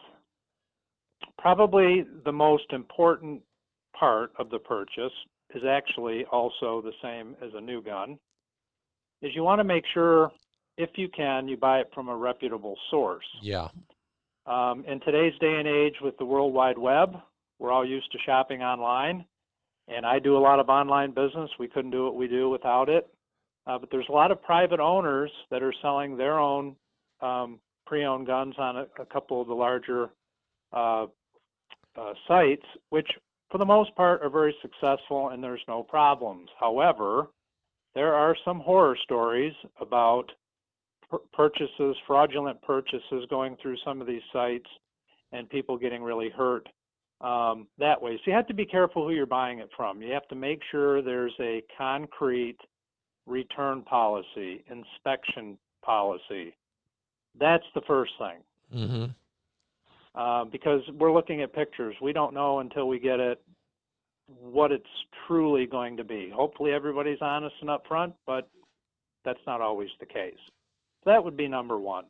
Speaker 2: probably the most important part of the purchase, is actually also the same as a new gun, is you want to make sure, if you can, you buy it from a reputable source.
Speaker 1: Yeah.
Speaker 2: Um, in today's day and age with the World Wide Web, we're all used to shopping online, and I do a lot of online business. We couldn't do what we do without it. Uh, but there's a lot of private owners that are selling their own um, pre-owned guns on a, a couple of the larger uh, uh, sites, which for the most part are very successful and there's no problems. However, there are some horror stories about purchases, fraudulent purchases going through some of these sites and people getting really hurt um, that way. So you have to be careful who you're buying it from. You have to make sure there's a concrete return policy, inspection policy. That's the first thing.
Speaker 1: Mm-hmm.
Speaker 2: Uh, because we're looking at pictures. We don't know until we get it what it's truly going to be. Hopefully everybody's honest and upfront, but that's not always the case. So that would be number one.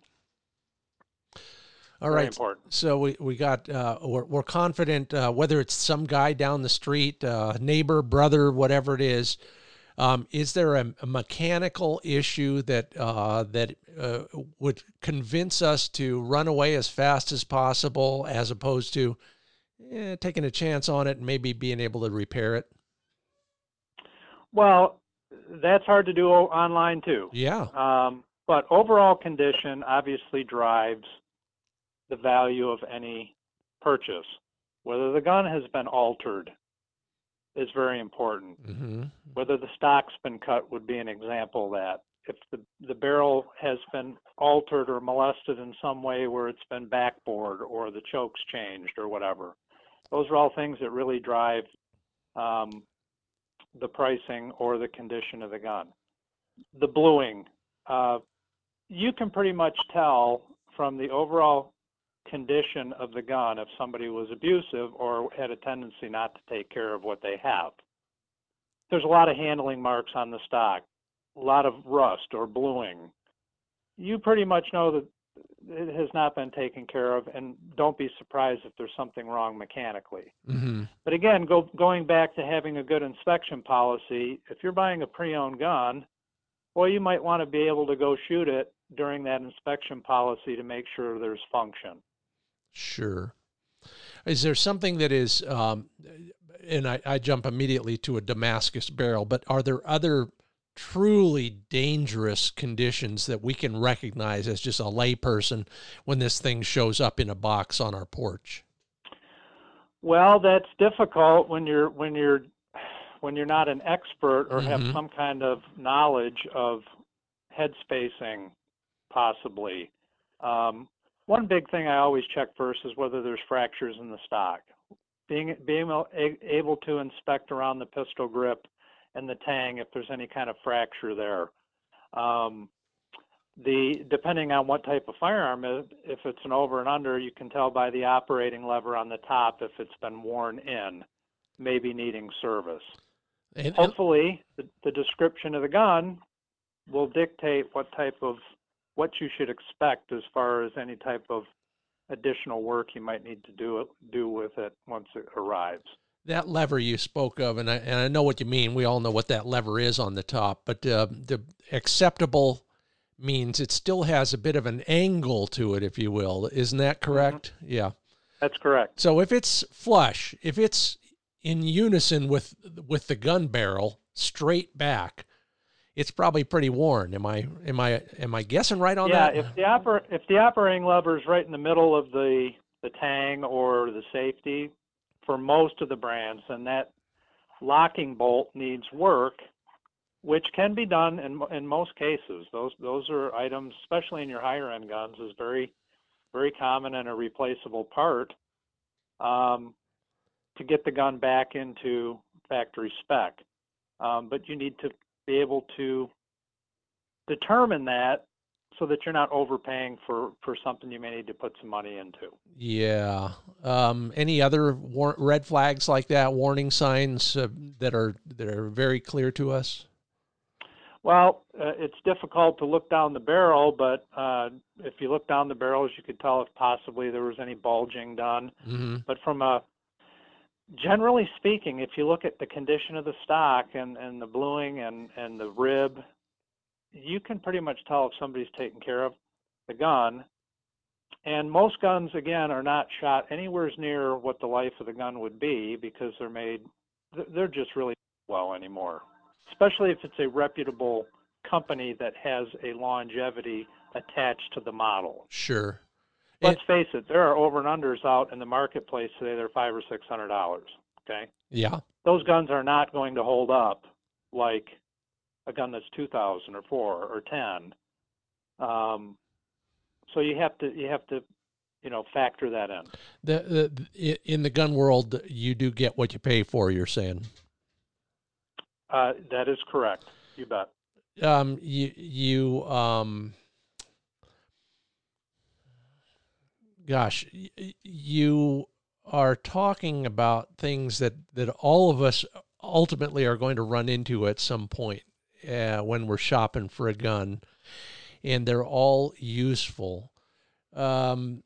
Speaker 1: All
Speaker 2: Very
Speaker 1: right.
Speaker 2: important.
Speaker 1: So we, we got, uh, we're, we're confident, uh, whether it's some guy down the street, uh, neighbor, brother, whatever it is, um, is there a, a mechanical issue that, uh, that, uh, would convince us to run away as fast as possible, as opposed to eh, taking a chance on it and maybe being able to repair it?
Speaker 2: Well, that's hard to do online too.
Speaker 1: Yeah.
Speaker 2: Um, but overall condition obviously drives the value of any purchase. Whether the gun has been altered is very important.
Speaker 1: Mm-hmm.
Speaker 2: Whether the stock's been cut would be an example of that. If the, the barrel has been altered or molested in some way where it's been backbored or the choke's changed or whatever, those are all things that really drive um, the pricing or the condition of the gun. The bluing, uh, you can pretty much tell from the overall condition of the gun if somebody was abusive or had a tendency not to take care of what they have. There's a lot of handling marks on the stock, a lot of rust or bluing. You pretty much know that it has not been taken care of, and don't be surprised if there's something wrong mechanically.
Speaker 1: Mm-hmm.
Speaker 2: But again, go, going back to having a good inspection policy, if you're buying a pre-owned gun, well, you might want to be able to go shoot it during that inspection policy to make sure there's function.
Speaker 1: Sure. Is there something that is, um, and I, I jump immediately to a Damascus barrel, but are there other truly dangerous conditions that we can recognize as just a layperson when this thing shows up in a box on our porch?
Speaker 2: Well, that's difficult when you're when you're when you're not an expert or
Speaker 1: Mm-hmm.
Speaker 2: have some kind of knowledge of head spacing, possibly. Um, one big thing I always check first is whether there's fractures in the stock. Being being able to inspect around the pistol grip and the tang if there's any kind of fracture there. Um, the depending on what type of firearm, if it's an over and under, you can tell by the operating lever on the top if it's been worn in, maybe needing service.
Speaker 1: And,
Speaker 2: Hopefully, the, the description of the gun will dictate what type of what you should expect as far as any type of additional work you might need to do do with it once it arrives.
Speaker 1: that lever you spoke of, and I, and I know what you mean. We all know what that lever is on the top, but uh, the acceptable means it still has a bit of an angle to it, if you will. Isn't that correct? Mm-hmm. Yeah.
Speaker 2: That's correct.
Speaker 1: So if it's flush, if it's in unison with with the gun barrel straight back, it's probably pretty worn. Am I am I am I guessing right on
Speaker 2: yeah,
Speaker 1: that?
Speaker 2: Yeah, if the oper- if the operating lever is right in the middle of the the tang or the safety, for most of the brands, then that locking bolt needs work, which can be done in in most cases. Those those are items, especially in your higher end guns, is very very common and a replaceable part um, to get the gun back into factory spec. Um, but you need to be able to determine that so that you're not overpaying for, for something you may need to put some money into.
Speaker 1: Yeah. Um, any other war- red flags like that, warning signs uh, that are that are very clear to us?
Speaker 2: Well, uh, it's difficult to look down the barrel, but uh, if you look down the barrels, you could tell if possibly there was any bulging done.
Speaker 1: Mm-hmm.
Speaker 2: But from a generally speaking, if you look at the condition of the stock and, and the bluing and, and the rib, you can pretty much tell if somebody's taking care of the gun. And most guns, again, are not shot anywhere near what the life of the gun would be because they're made, they're just really well anymore, especially if it's a reputable company that has a longevity attached to the model.
Speaker 1: Sure.
Speaker 2: Let's face it, there are over and unders out in the marketplace today. They're five or six hundred dollars. Okay.
Speaker 1: Yeah.
Speaker 2: Those guns are not going to hold up like a gun that's two thousand or four or ten. Um, so you have to you have to you know factor that in.
Speaker 1: The, the in the gun world, you do get what you pay for. You're saying.
Speaker 2: Uh, that is correct. You bet.
Speaker 1: Um, you you um. Gosh, you are talking about things that, that all of us ultimately are going to run into at some point uh, when we're shopping for a gun, and they're all useful. Um,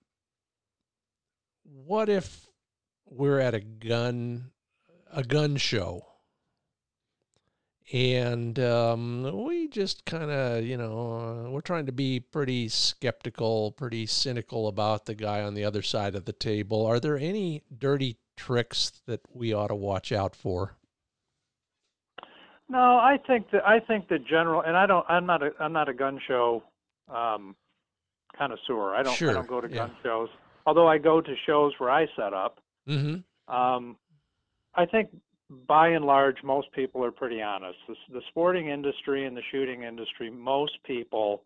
Speaker 1: what if we're at a gun a gun show? And um, we just kind of, you know, uh, we're trying to be pretty skeptical, pretty cynical about the guy on the other side of the table. Are there any dirty tricks that we ought to watch out for?
Speaker 2: No, I think that I think the general, and I don't. I'm not a. I'm not a gun show um, connoisseur. I don't. I
Speaker 1: Sure.
Speaker 2: don't go to
Speaker 1: Yeah.
Speaker 2: gun shows. Although I go to shows where I set up.
Speaker 1: Mm-hmm.
Speaker 2: Um, I think by and large, most people are pretty honest. The, the sporting industry and the shooting industry, most people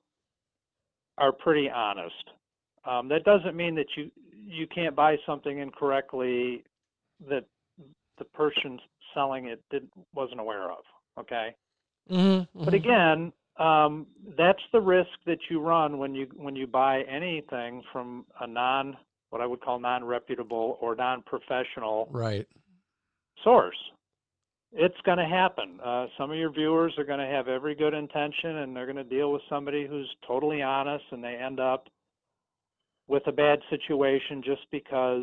Speaker 2: are pretty honest. Um, that doesn't mean that you you can't buy something incorrectly that the person selling it didn't wasn't aware of. Okay.
Speaker 1: Mm-hmm.
Speaker 2: But
Speaker 1: Mm-hmm.
Speaker 2: again, um, that's the risk that you run when you when you buy anything from a non what I would call non-reputable or non-professional
Speaker 1: Right.
Speaker 2: source. It's going to happen. Uh, some of your viewers are going to have every good intention, and they're going to deal with somebody who's totally honest, and they end up with a bad situation just because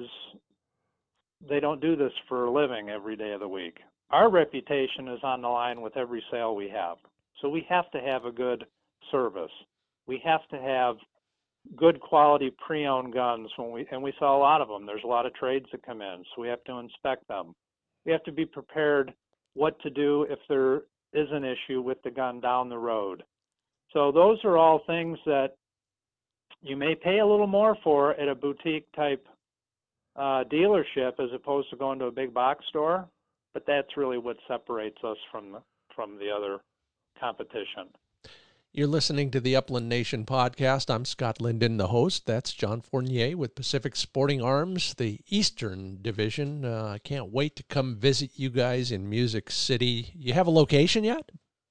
Speaker 2: they don't do this for a living every day of the week. Our reputation is on the line with every sale we have. So we have to have a good service. We have to have good quality pre-owned guns when we and we sell a lot of them. There's a lot of trades that come in, so we have to inspect them. We have to be prepared what to do if there is an issue with the gun down the road. So those are all things that you may pay a little more for at a boutique type uh, dealership as opposed to going to a big box store, but that's really what separates us from from the other competition.
Speaker 1: You're listening to the Upland Nation podcast. I'm Scott Linden, the host. That's John Fournier with Pacific Sporting Arms, the Eastern Division. Uh, I can't wait to come visit you guys in Music City. You have a location yet?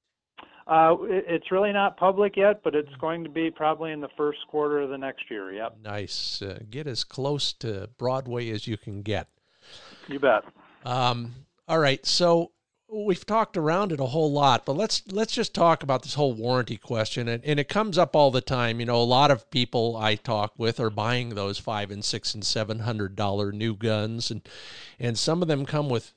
Speaker 2: Uh, it, it's really not public yet, but it's going to be probably in the first quarter of the next year. Yep.
Speaker 1: Nice. Uh, get as close to Broadway as you can get.
Speaker 2: You bet.
Speaker 1: Um, all right. So we've talked around it a whole lot, but let's let's just talk about this whole warranty question. And, and it comes up all the time. You know, a lot of people I talk with are buying those five and six and seven hundred dollar new guns, and and some of them come with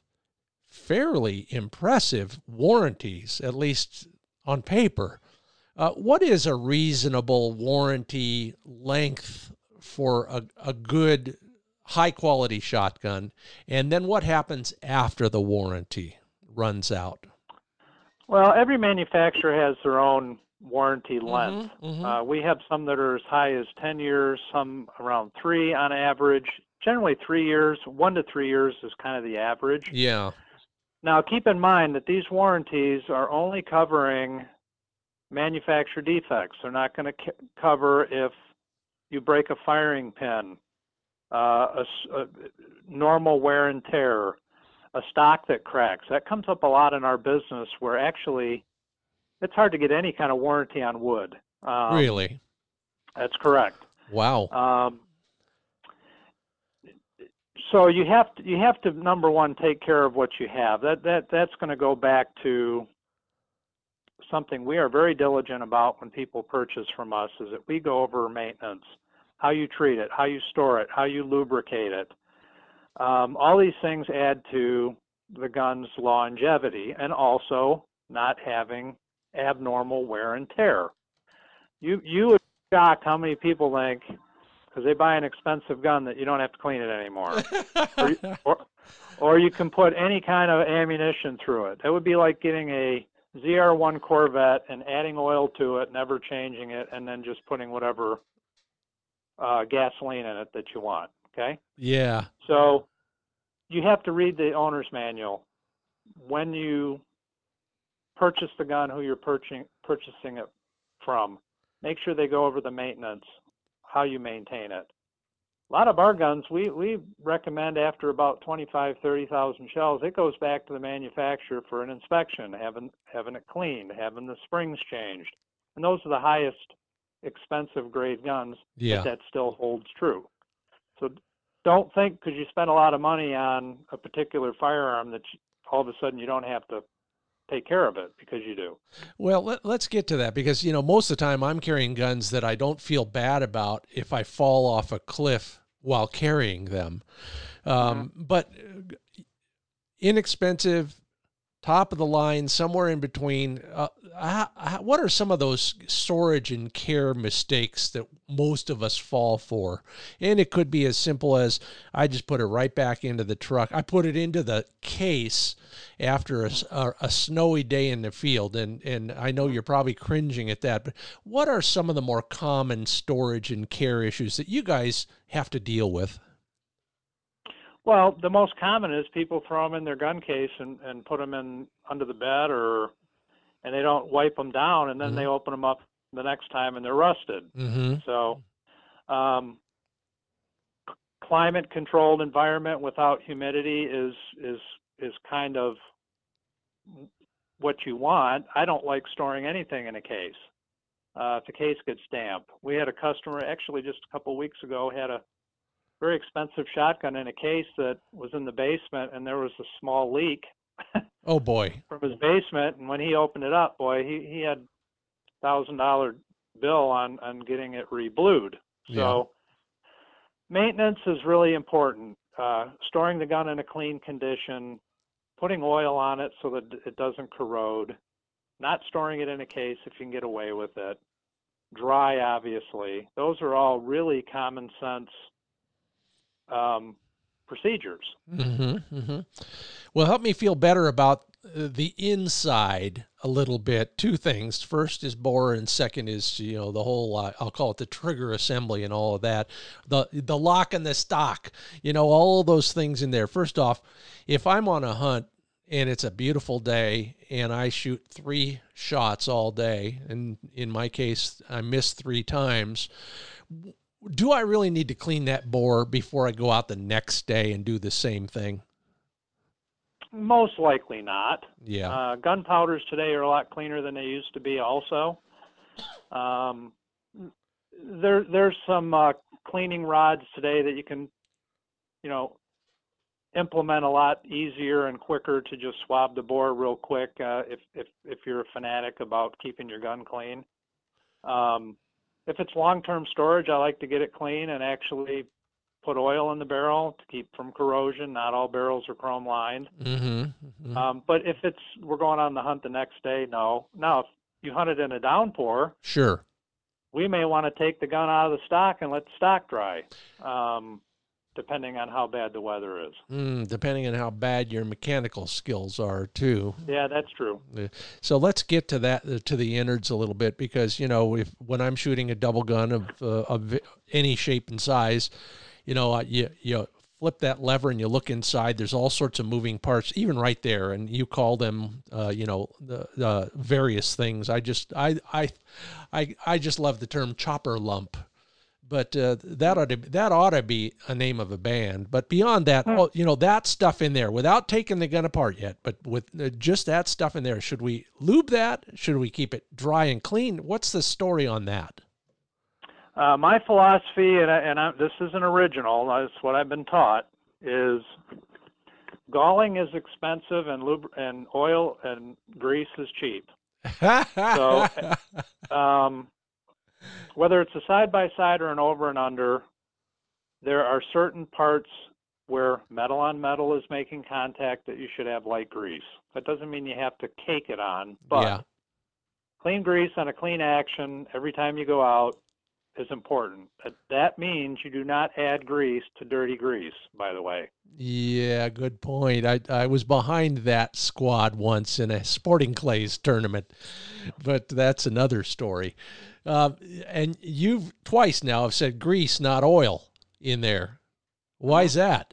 Speaker 1: fairly impressive warranties, at least on paper. Uh, what is a reasonable warranty length for a, a good, high-quality shotgun? And then what happens after the warranty runs out?
Speaker 2: Well, every manufacturer has their own warranty length.
Speaker 1: Mm-hmm, mm-hmm.
Speaker 2: Uh, we have some that are as high as ten years, some around three on average. Generally three years, one to three years is kind of the average.
Speaker 1: Yeah.
Speaker 2: Now, keep in mind that these warranties are only covering manufacturer defects. They're not going to c- cover if you break a firing pin, uh, a, a normal wear and tear, a stock that cracks. That comes up a lot in our business where actually it's hard to get any kind of warranty on wood. Um,
Speaker 1: Really?
Speaker 2: That's correct.
Speaker 1: Wow.
Speaker 2: Um, so you have to, you have to, number one, take care of what you have. That that that's going to go back to something we are very diligent about when people purchase from us, is that we go over maintenance, how you treat it, how you store it, how you lubricate it. Um, all these things add to the gun's longevity, and also not having abnormal wear and tear. You you would be shocked how many people think, because they buy an expensive gun, that you don't have to clean it anymore. or, or, or you can put any kind of ammunition through it. That would be like getting a Z R one Corvette and adding oil to it, never changing it, and then just putting whatever uh, gasoline in it that you want, okay?
Speaker 1: Yeah.
Speaker 2: So you have to read the owner's manual when you purchase the gun, who you're purchasing, purchasing it from. Make sure they go over the maintenance, how you maintain it. A lot of our guns, we, we recommend after about twenty-five, thirty thousand shells, it goes back to the manufacturer for an inspection, having, having it cleaned, having the springs changed. And those are the highest expensive grade guns,
Speaker 1: Yeah.
Speaker 2: but that still holds true. So don't think because you spend a lot of money on a particular firearm that you, all of a sudden you don't have to take care of it, because you do.
Speaker 1: Well, let, let's get to that, because, you know, most of the time I'm carrying guns that I don't feel bad about if I fall off a cliff while carrying them. Um,
Speaker 2: Mm-hmm.
Speaker 1: But inexpensive top of the line, somewhere in between. Uh, how, how, what are some of those storage and care mistakes that most of us fall for? And it could be as simple as I just put it right back into the truck. I put it into the case after a, a, a snowy day in the field. And, and I know you're probably cringing at that, but what are some of the more common storage and care issues that you guys have to deal with?
Speaker 2: Well, the most common is people throw them in their gun case and, and put them in under the bed, or and they don't wipe them down, and then mm-hmm. they open them up the next time and they're rusted.
Speaker 1: Mm-hmm.
Speaker 2: So, um, climate-controlled environment without humidity is is is kind of what you want. I don't like storing anything in a case. Uh, if the case gets damp, we had a customer actually just a couple of weeks ago had a very expensive shotgun in a case that was in the basement, and there was a small leak.
Speaker 1: Oh boy!
Speaker 2: From his basement, and when he opened it up, boy, he he had a thousand dollar bill on on getting it reblued. So yeah. Maintenance is really important. Uh, storing the gun in a clean condition, putting oil on it so that it doesn't corrode, not storing it in a case if you can get away with it. Dry, obviously. Those are all really common sense um, procedures.
Speaker 1: Mm-hmm, mm-hmm. Well, help me feel better about the inside a little bit. Two things. First is bore, and second is, you know, the whole, uh, I'll call it the trigger assembly and all of that. The, the lock and the stock, you know, all those things in there. First off, if I'm on a hunt and it's a beautiful day and I shoot three shots all day, and in my case, I missed three times, do I really need to clean that bore before I go out the next day and do the same thing?
Speaker 2: Most likely not.
Speaker 1: Yeah.
Speaker 2: Uh, gunpowders today are a lot cleaner than they used to be also. Um, there, there's some uh, cleaning rods today that you can, you know, implement a lot easier and quicker to just swab the bore real quick uh, if, if, if you're a fanatic about keeping your gun clean. Um, if it's long-term storage, I like to get it clean and actually put oil in the barrel to keep from corrosion. Not all barrels are chrome lined.
Speaker 1: Mm-hmm, mm-hmm.
Speaker 2: Um, but if it's we're going on the hunt the next day, no. Now, if you hunted in a downpour,
Speaker 1: sure,
Speaker 2: we may want to take the gun out of the stock and let the stock dry, um, depending on how bad the weather is.
Speaker 1: Mm, depending on how bad your mechanical skills are, too.
Speaker 2: Yeah, that's true.
Speaker 1: So let's get to that, to the innards a little bit, because, you know, if when I'm shooting a double gun of, uh, of any shape and size, you know, you, you flip that lever and you look inside, there's all sorts of moving parts, even right there. And you call them, uh, you know, the, the various things. I just, I, I, I, I just love the term chopper lump, but uh, that ought to, that ought to be a name of a band. But beyond that, oh, you know, that stuff in there without taking the gun apart yet, but with uh, just that stuff in there, should we lube that? Should we keep it dry and clean? What's the story on that?
Speaker 2: Uh, my philosophy, and, I, and I, this isn't original, that's what I've been taught, is galling is expensive and lub- and oil and grease is cheap. So um, whether it's a side-by-side or an over and under, there are certain parts where metal on metal is making contact that you should have light grease. That doesn't mean you have to cake it on, but
Speaker 1: yeah.
Speaker 2: Clean grease on a clean action every time you go out is important. That means you do not add grease to dirty grease, by the way.
Speaker 1: Yeah, good point. I, I was behind that squad once in a sporting clays tournament, but that's another story. Uh, and you've twice now have said grease, not oil, in there. Why is that?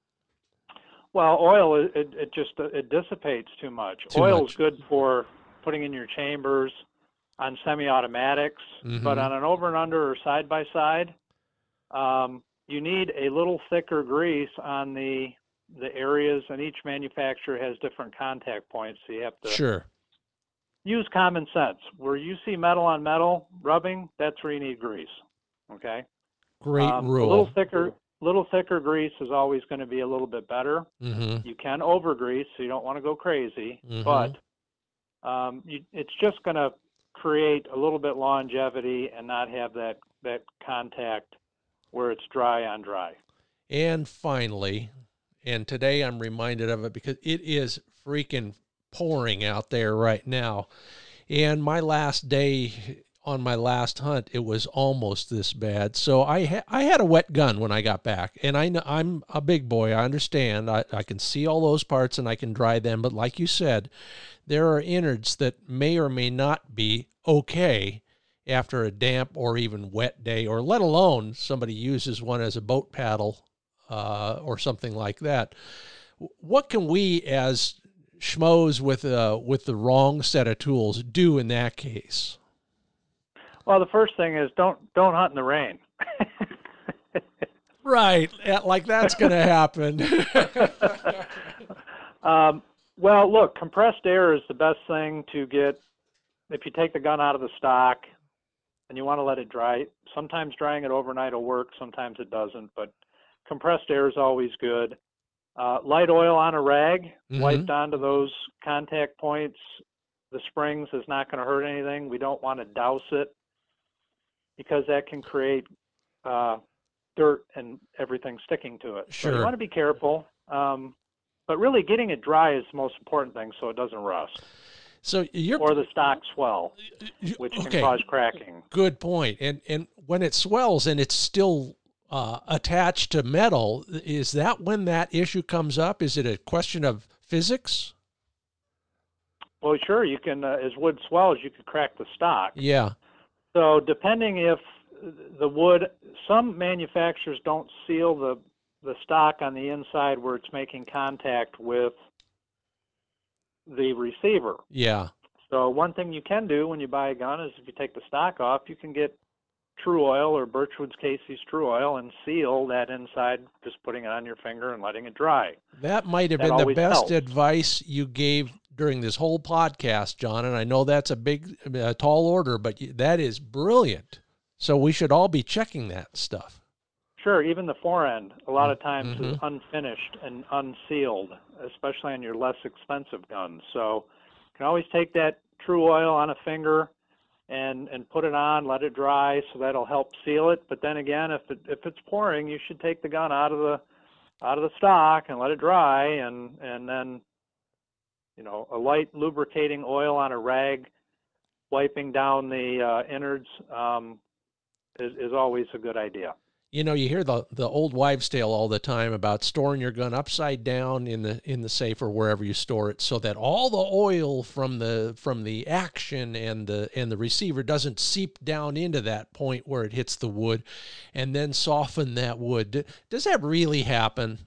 Speaker 2: Well, oil, it, it just it dissipates too much.
Speaker 1: Too
Speaker 2: Oil
Speaker 1: much.
Speaker 2: is good for putting in your chambers, on semi-automatics,
Speaker 1: Mm-hmm.
Speaker 2: but on an over and under or side-by-side, um, you need a little thicker grease on the the areas, and each manufacturer has different contact points, so you have to
Speaker 1: Sure.
Speaker 2: use common sense. Where you see metal on metal rubbing, that's where you need grease, okay?
Speaker 1: Great
Speaker 2: um,
Speaker 1: rule.
Speaker 2: A little thicker, little thicker grease is always going to be a little bit better.
Speaker 1: Mm-hmm.
Speaker 2: You can over-grease, so you don't want to go crazy,
Speaker 1: Mm-hmm.
Speaker 2: but um, you, it's just going to create a little bit longevity and not have that, that contact where it's dry on dry.
Speaker 1: And finally, and today I'm reminded of it because it is freaking pouring out there right now. And my last day on my last hunt, it was almost this bad. So I ha- I had a wet gun when I got back, and I know I'm a big boy. I understand. I, I can see all those parts and I can dry them. But like you said, there are innards that may or may not be okay after a damp or even wet day, or let alone somebody uses one as a boat paddle uh, or something like that. What can we as schmoes with uh, with the wrong set of tools do in that case?
Speaker 2: Well, the first thing is don't don't hunt in the rain.
Speaker 1: Right, like that's going to happen.
Speaker 2: um, well, look, compressed air is the best thing to get if you take the gun out of the stock and you want to let it dry. Sometimes drying it overnight will work, sometimes it doesn't, but compressed air is always good. Uh, light oil on a rag, mm-hmm. wiped onto those contact points, the springs, is not going to hurt anything. We don't want to douse it, because that can create uh, dirt and everything sticking to it.
Speaker 1: Sure.
Speaker 2: So you want to be careful. Um, but really getting it dry is the most important thing so it doesn't rust.
Speaker 1: So you're...
Speaker 2: Or the stock swell, which
Speaker 1: okay.
Speaker 2: can cause cracking.
Speaker 1: Good point. And, and when it swells and it's still uh, attached to metal, is that when that issue comes up? Is it a question of physics?
Speaker 2: Well, sure. You can, uh, as wood swells, you could crack the stock.
Speaker 1: Yeah.
Speaker 2: So depending if the wood, some manufacturers don't seal the, the stock on the inside where it's making contact with the receiver.
Speaker 1: Yeah.
Speaker 2: So one thing you can do when you buy a gun is if you take the stock off, you can get True Oil or Birchwood's Casey's True Oil and seal that inside, just putting it on your finger and letting it dry.
Speaker 1: That might have
Speaker 2: that
Speaker 1: been the best
Speaker 2: helps.
Speaker 1: advice you gave during this whole podcast, John, and I know that's a big, a tall order, but that is brilliant. So we should all be checking that stuff.
Speaker 2: Sure, even the forend, a lot of times
Speaker 1: mm-hmm.
Speaker 2: is unfinished and unsealed, especially on your less expensive guns. So you can always take that True Oil on a finger and and put it on, let it dry, so that'll help seal it. But then again, if it, if it's pouring, you should take the gun out of the out of the stock and let it dry, and and then, you know, a light lubricating oil on a rag, wiping down the uh, innards um, is, is always a good idea.
Speaker 1: You know, you hear the the old wives' tale all the time about storing your gun upside down in the in the safe or wherever you store it, so that all the oil from the from the action and the and the receiver doesn't seep down into that point where it hits the wood, and then soften that wood. Does that really happen?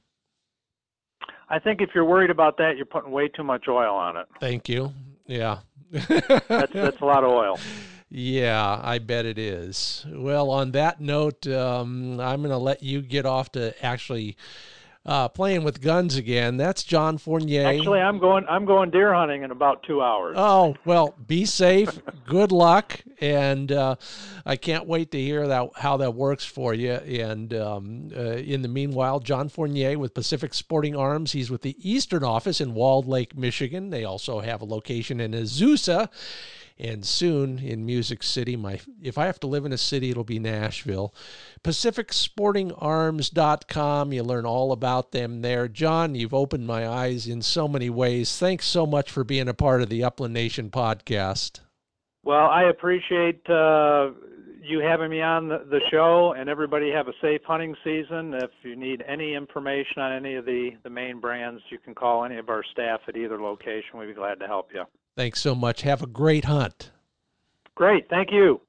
Speaker 2: I think if you're worried about that, you're putting way too much oil on it.
Speaker 1: Thank you. Yeah.
Speaker 2: that's that's a lot of oil.
Speaker 1: Yeah, I bet it is. Well, on that note, um, I'm going to let you get off to actually uh, playing with guns again. That's John Fournier.
Speaker 2: Actually, I'm going. I'm going deer hunting in about two hours.
Speaker 1: Oh, well, be safe. Good luck, and uh, I can't wait to hear that how that works for you. And um, uh, in the meanwhile, John Fournier with Pacific Sporting Arms. He's with the Eastern office in Walled Lake, Michigan. They also have a location in Azusa. And soon in Music City. My if I have to live in a city, it'll be Nashville. Pacific Sporting Arms dot com. You learn all about them there. John, you've opened my eyes in so many ways. Thanks so much for being a part of the Upland Nation podcast.
Speaker 2: Well, I appreciate uh, you having me on the, the show, and everybody have a safe hunting season. If you need any information on any of the, the main brands, you can call any of our staff at either location. We'd be glad to help you.
Speaker 1: Thanks so much. Have a great hunt.
Speaker 2: Great. Thank you.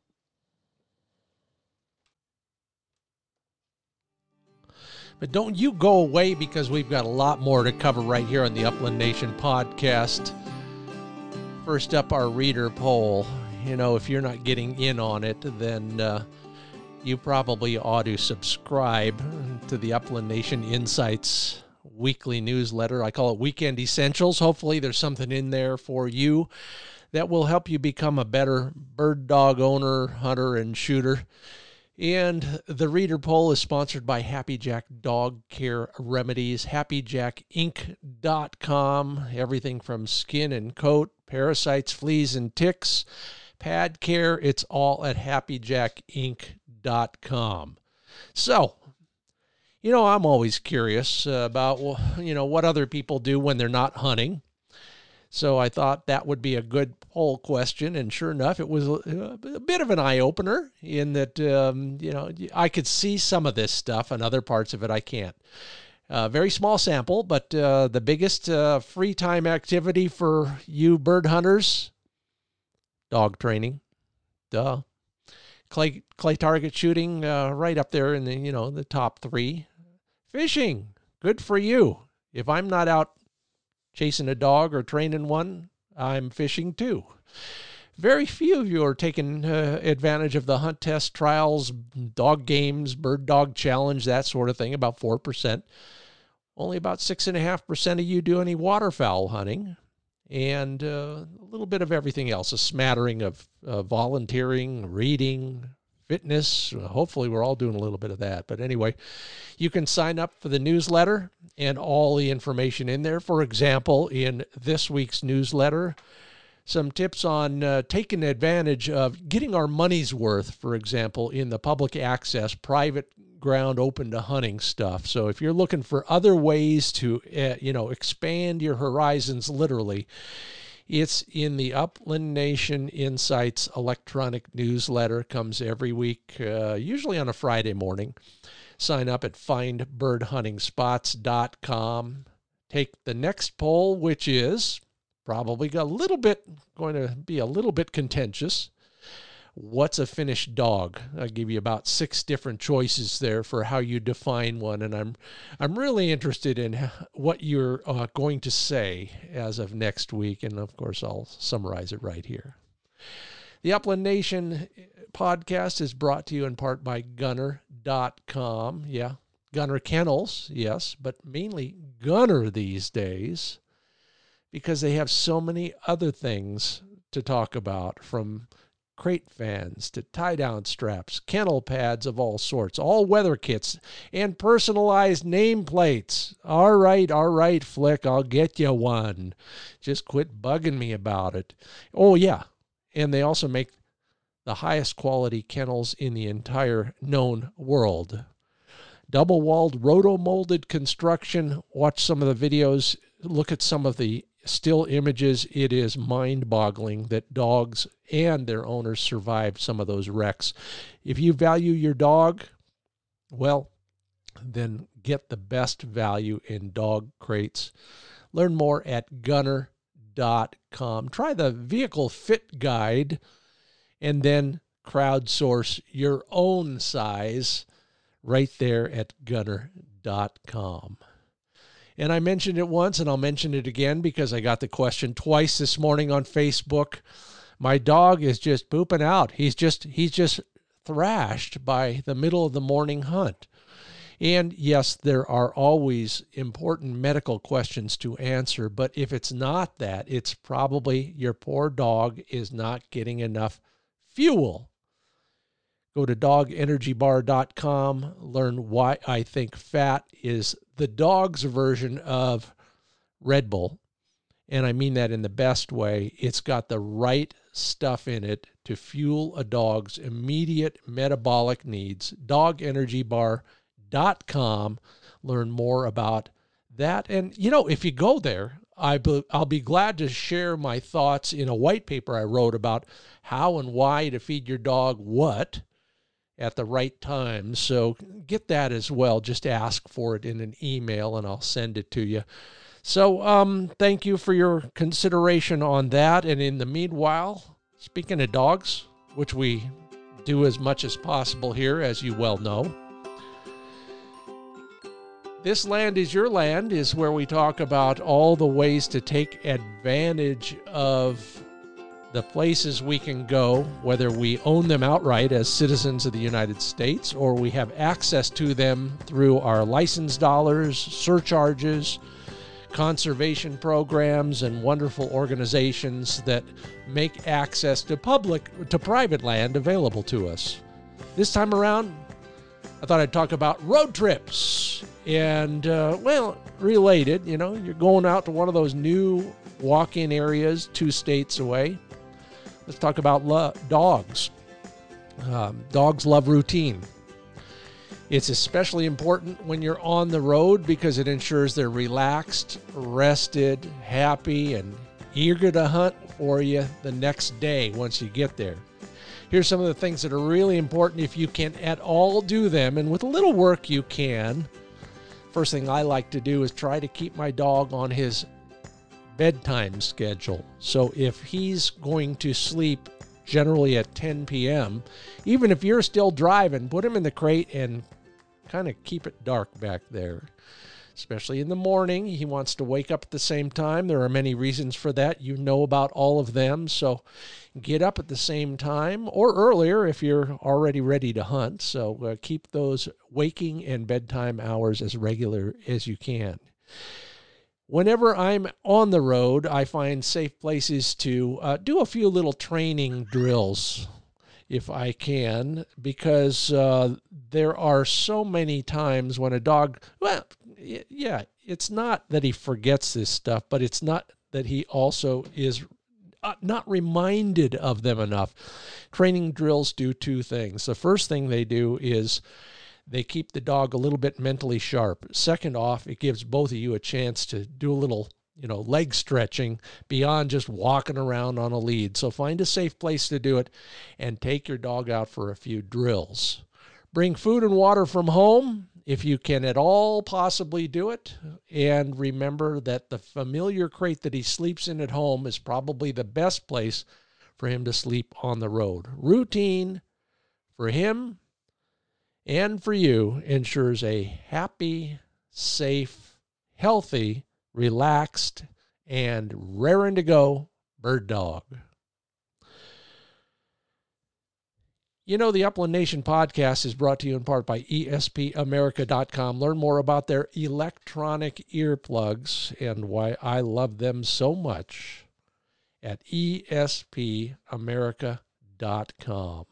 Speaker 1: But don't you go away, because we've got a lot more to cover right here on the Upland Nation podcast. First up, our reader poll. You know, if you're not getting in on it, then uh, you probably ought to subscribe to the Upland Nation Insights weekly newsletter. I call it Weekend Essentials. Hopefully there's something in there for you that will help you become a better bird dog owner, hunter, and shooter. And the reader poll is sponsored by Happy Jack Dog Care Remedies, happy jack inc dot com. Everything from skin and coat, parasites, fleas, and ticks, pad care, it's all at happy jack inc dot com. So, you know, I'm always curious uh, about, you know, what other people do when they're not hunting. So I thought that would be a good poll question, and sure enough, it was a, a bit of an eye-opener in that, um, you know, I could see some of this stuff and other parts of it I can't. Uh, very small sample, but uh, the biggest uh, free time activity for you bird hunters, dog training, duh. Clay, clay target shooting, uh, right up there in the, you know, the top three. Fishing, good for you. If I'm not out chasing a dog or training one, I'm fishing too. Very few of you are taking uh, advantage of the hunt test trials, dog games, bird dog challenge, that sort of thing, about four percent. Only about six point five percent of you do any waterfowl hunting, and uh, a little bit of everything else, a smattering of uh, volunteering, reading, fitness. Hopefully we're all doing a little bit of that. But anyway, you can sign up for the newsletter and all the information in there. For example, in this week's newsletter, some tips on uh, taking advantage of getting our money's worth, for example, in the public access, private ground, open to hunting stuff. So if you're looking for other ways to, uh, you know, expand your horizons literally, it's in the Upland Nation Insights electronic newsletter. Comes every week, uh, usually on a Friday morning. Sign up at find bird hunting spots dot com. Take the next poll, which is probably a little bit, going to be a little bit contentious. What's a finished dog? I'll give you about six different choices there for how you define one, and I'm I'm really interested in what you're uh, going to say as of next week, and of course I'll summarize it right here. The Upland Nation podcast is brought to you in part by Gunner dot com. Yeah, Gunner Kennels, yes, but mainly Gunner these days, because they have so many other things to talk about, from crate fans to tie-down straps, kennel pads of all sorts, all weather kits, and personalized nameplates. All right, all right, Flick, I'll get you one. Just quit bugging me about it. Oh, yeah, and they also make the highest quality kennels in the entire known world. Double-walled, roto-molded construction. Watch some of the videos. Look at some of the still images. It is mind-boggling that dogs and their owners survived some of those wrecks. If you value your dog, well, then get the best value in dog crates. Learn more at Gunner dot com. Try the Vehicle Fit Guide and then crowdsource your own size right there at Gunner dot com. And I mentioned it once, and I'll mention it again because I got the question twice this morning on Facebook. My dog is just pooping out. He's just he's just thrashed by the middle of the morning hunt. And yes, there are always important medical questions to answer, but if it's not that, it's probably your poor dog is not getting enough fuel. Go to dog energy bar dot com, learn why I think fat is the dog's version of Red Bull. And I mean that in the best way. It's got the right stuff in it to fuel a dog's immediate metabolic needs. dog energy bar dot com. Learn more about that. And, you know, if you go there, I be, I'll be glad to share my thoughts in a white paper I wrote about how and why to feed your dog what at the right time. So get that as well. Just ask for it in an email and I'll send it to you. So um, thank you for your consideration on that. And in the meanwhile, speaking of dogs, which we do as much as possible here, as you well know, This Land is Your Land is where we talk about all the ways to take advantage of the places we can go, whether we own them outright as citizens of the United States or we have access to them through our license dollars, surcharges, conservation programs, and wonderful organizations that make access to public, to private land available to us. This time around, I thought I'd talk about road trips and, uh, well, related. You know, you're going out to one of those new walk-in areas two states away. Let's talk about lo- dogs. Um, dogs love routine. It's especially important when you're on the road because it ensures they're relaxed, rested, happy, and eager to hunt for you the next day once you get there. Here's some of the things that are really important if you can at all do them, and with a little work you can. First thing I like to do is try to keep my dog on his bedtime schedule. So if he's going to sleep generally at ten p.m., even if you're still driving, put him in the crate and kind of keep it dark back there. Especially in the morning, he wants to wake up at the same time. There are many reasons for that. You know about all of them. So get up at the same time or earlier if you're already ready to hunt. So uh, keep those waking and bedtime hours as regular as you can. Whenever I'm on the road, I find safe places to uh, do a few little training drills if I can, because uh, there are so many times when a dog, well, yeah, it's not that he forgets this stuff, but it's not that he also is not reminded of them enough. Training drills do two things. The first thing they do is they keep the dog a little bit mentally sharp. Second off, it gives both of you a chance to do a little, you know, leg stretching beyond just walking around on a lead. So find a safe place to do it and take your dog out for a few drills. Bring food and water from home if you can at all possibly do it. And remember that the familiar crate that he sleeps in at home is probably the best place for him to sleep on the road. Routine for him and for you ensures a happy, safe, healthy, relaxed, and raring to go bird dog. You know, the Upland Nation podcast is brought to you in part by E S P America dot com. Learn more about their electronic earplugs and why I love them so much at E S P America dot com.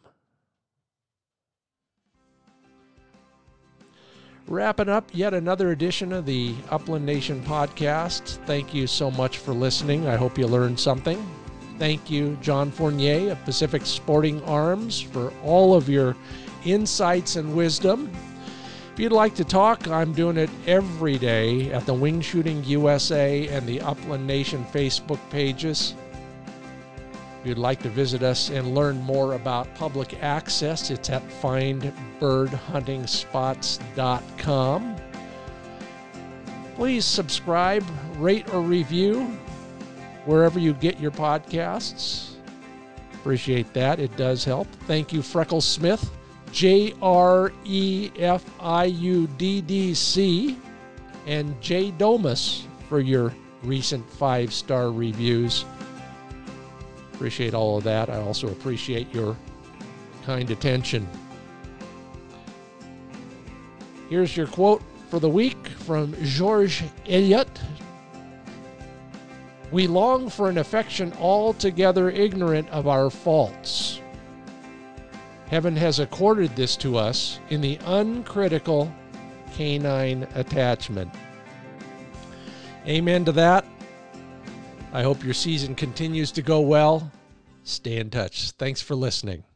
Speaker 1: Wrapping up yet another edition of the Upland Nation podcast. Thank you so much for listening. I hope you learned something. Thank you, John Fournier of Pacific Sporting Arms, for all of your insights and wisdom. If you'd like to talk, I'm doing it every day at the Wing Shooting U S A and the Upland Nation Facebook pages. If you'd like to visit us and learn more about public access, it's at find bird hunting spots dot com. Please subscribe, rate, or review wherever you get your podcasts. Appreciate that. It does help. Thank you, Freckles Smith, J R E F I U D D C, and Jay Domus for your recent five-star reviews. Appreciate all of that. I also appreciate your kind attention. Here's your quote for the week from George Eliot. We long for an affection altogether ignorant of our faults. Heaven has accorded this to us in the uncritical canine attachment. Amen to that. I hope your season continues to go well. Stay in touch. Thanks for listening.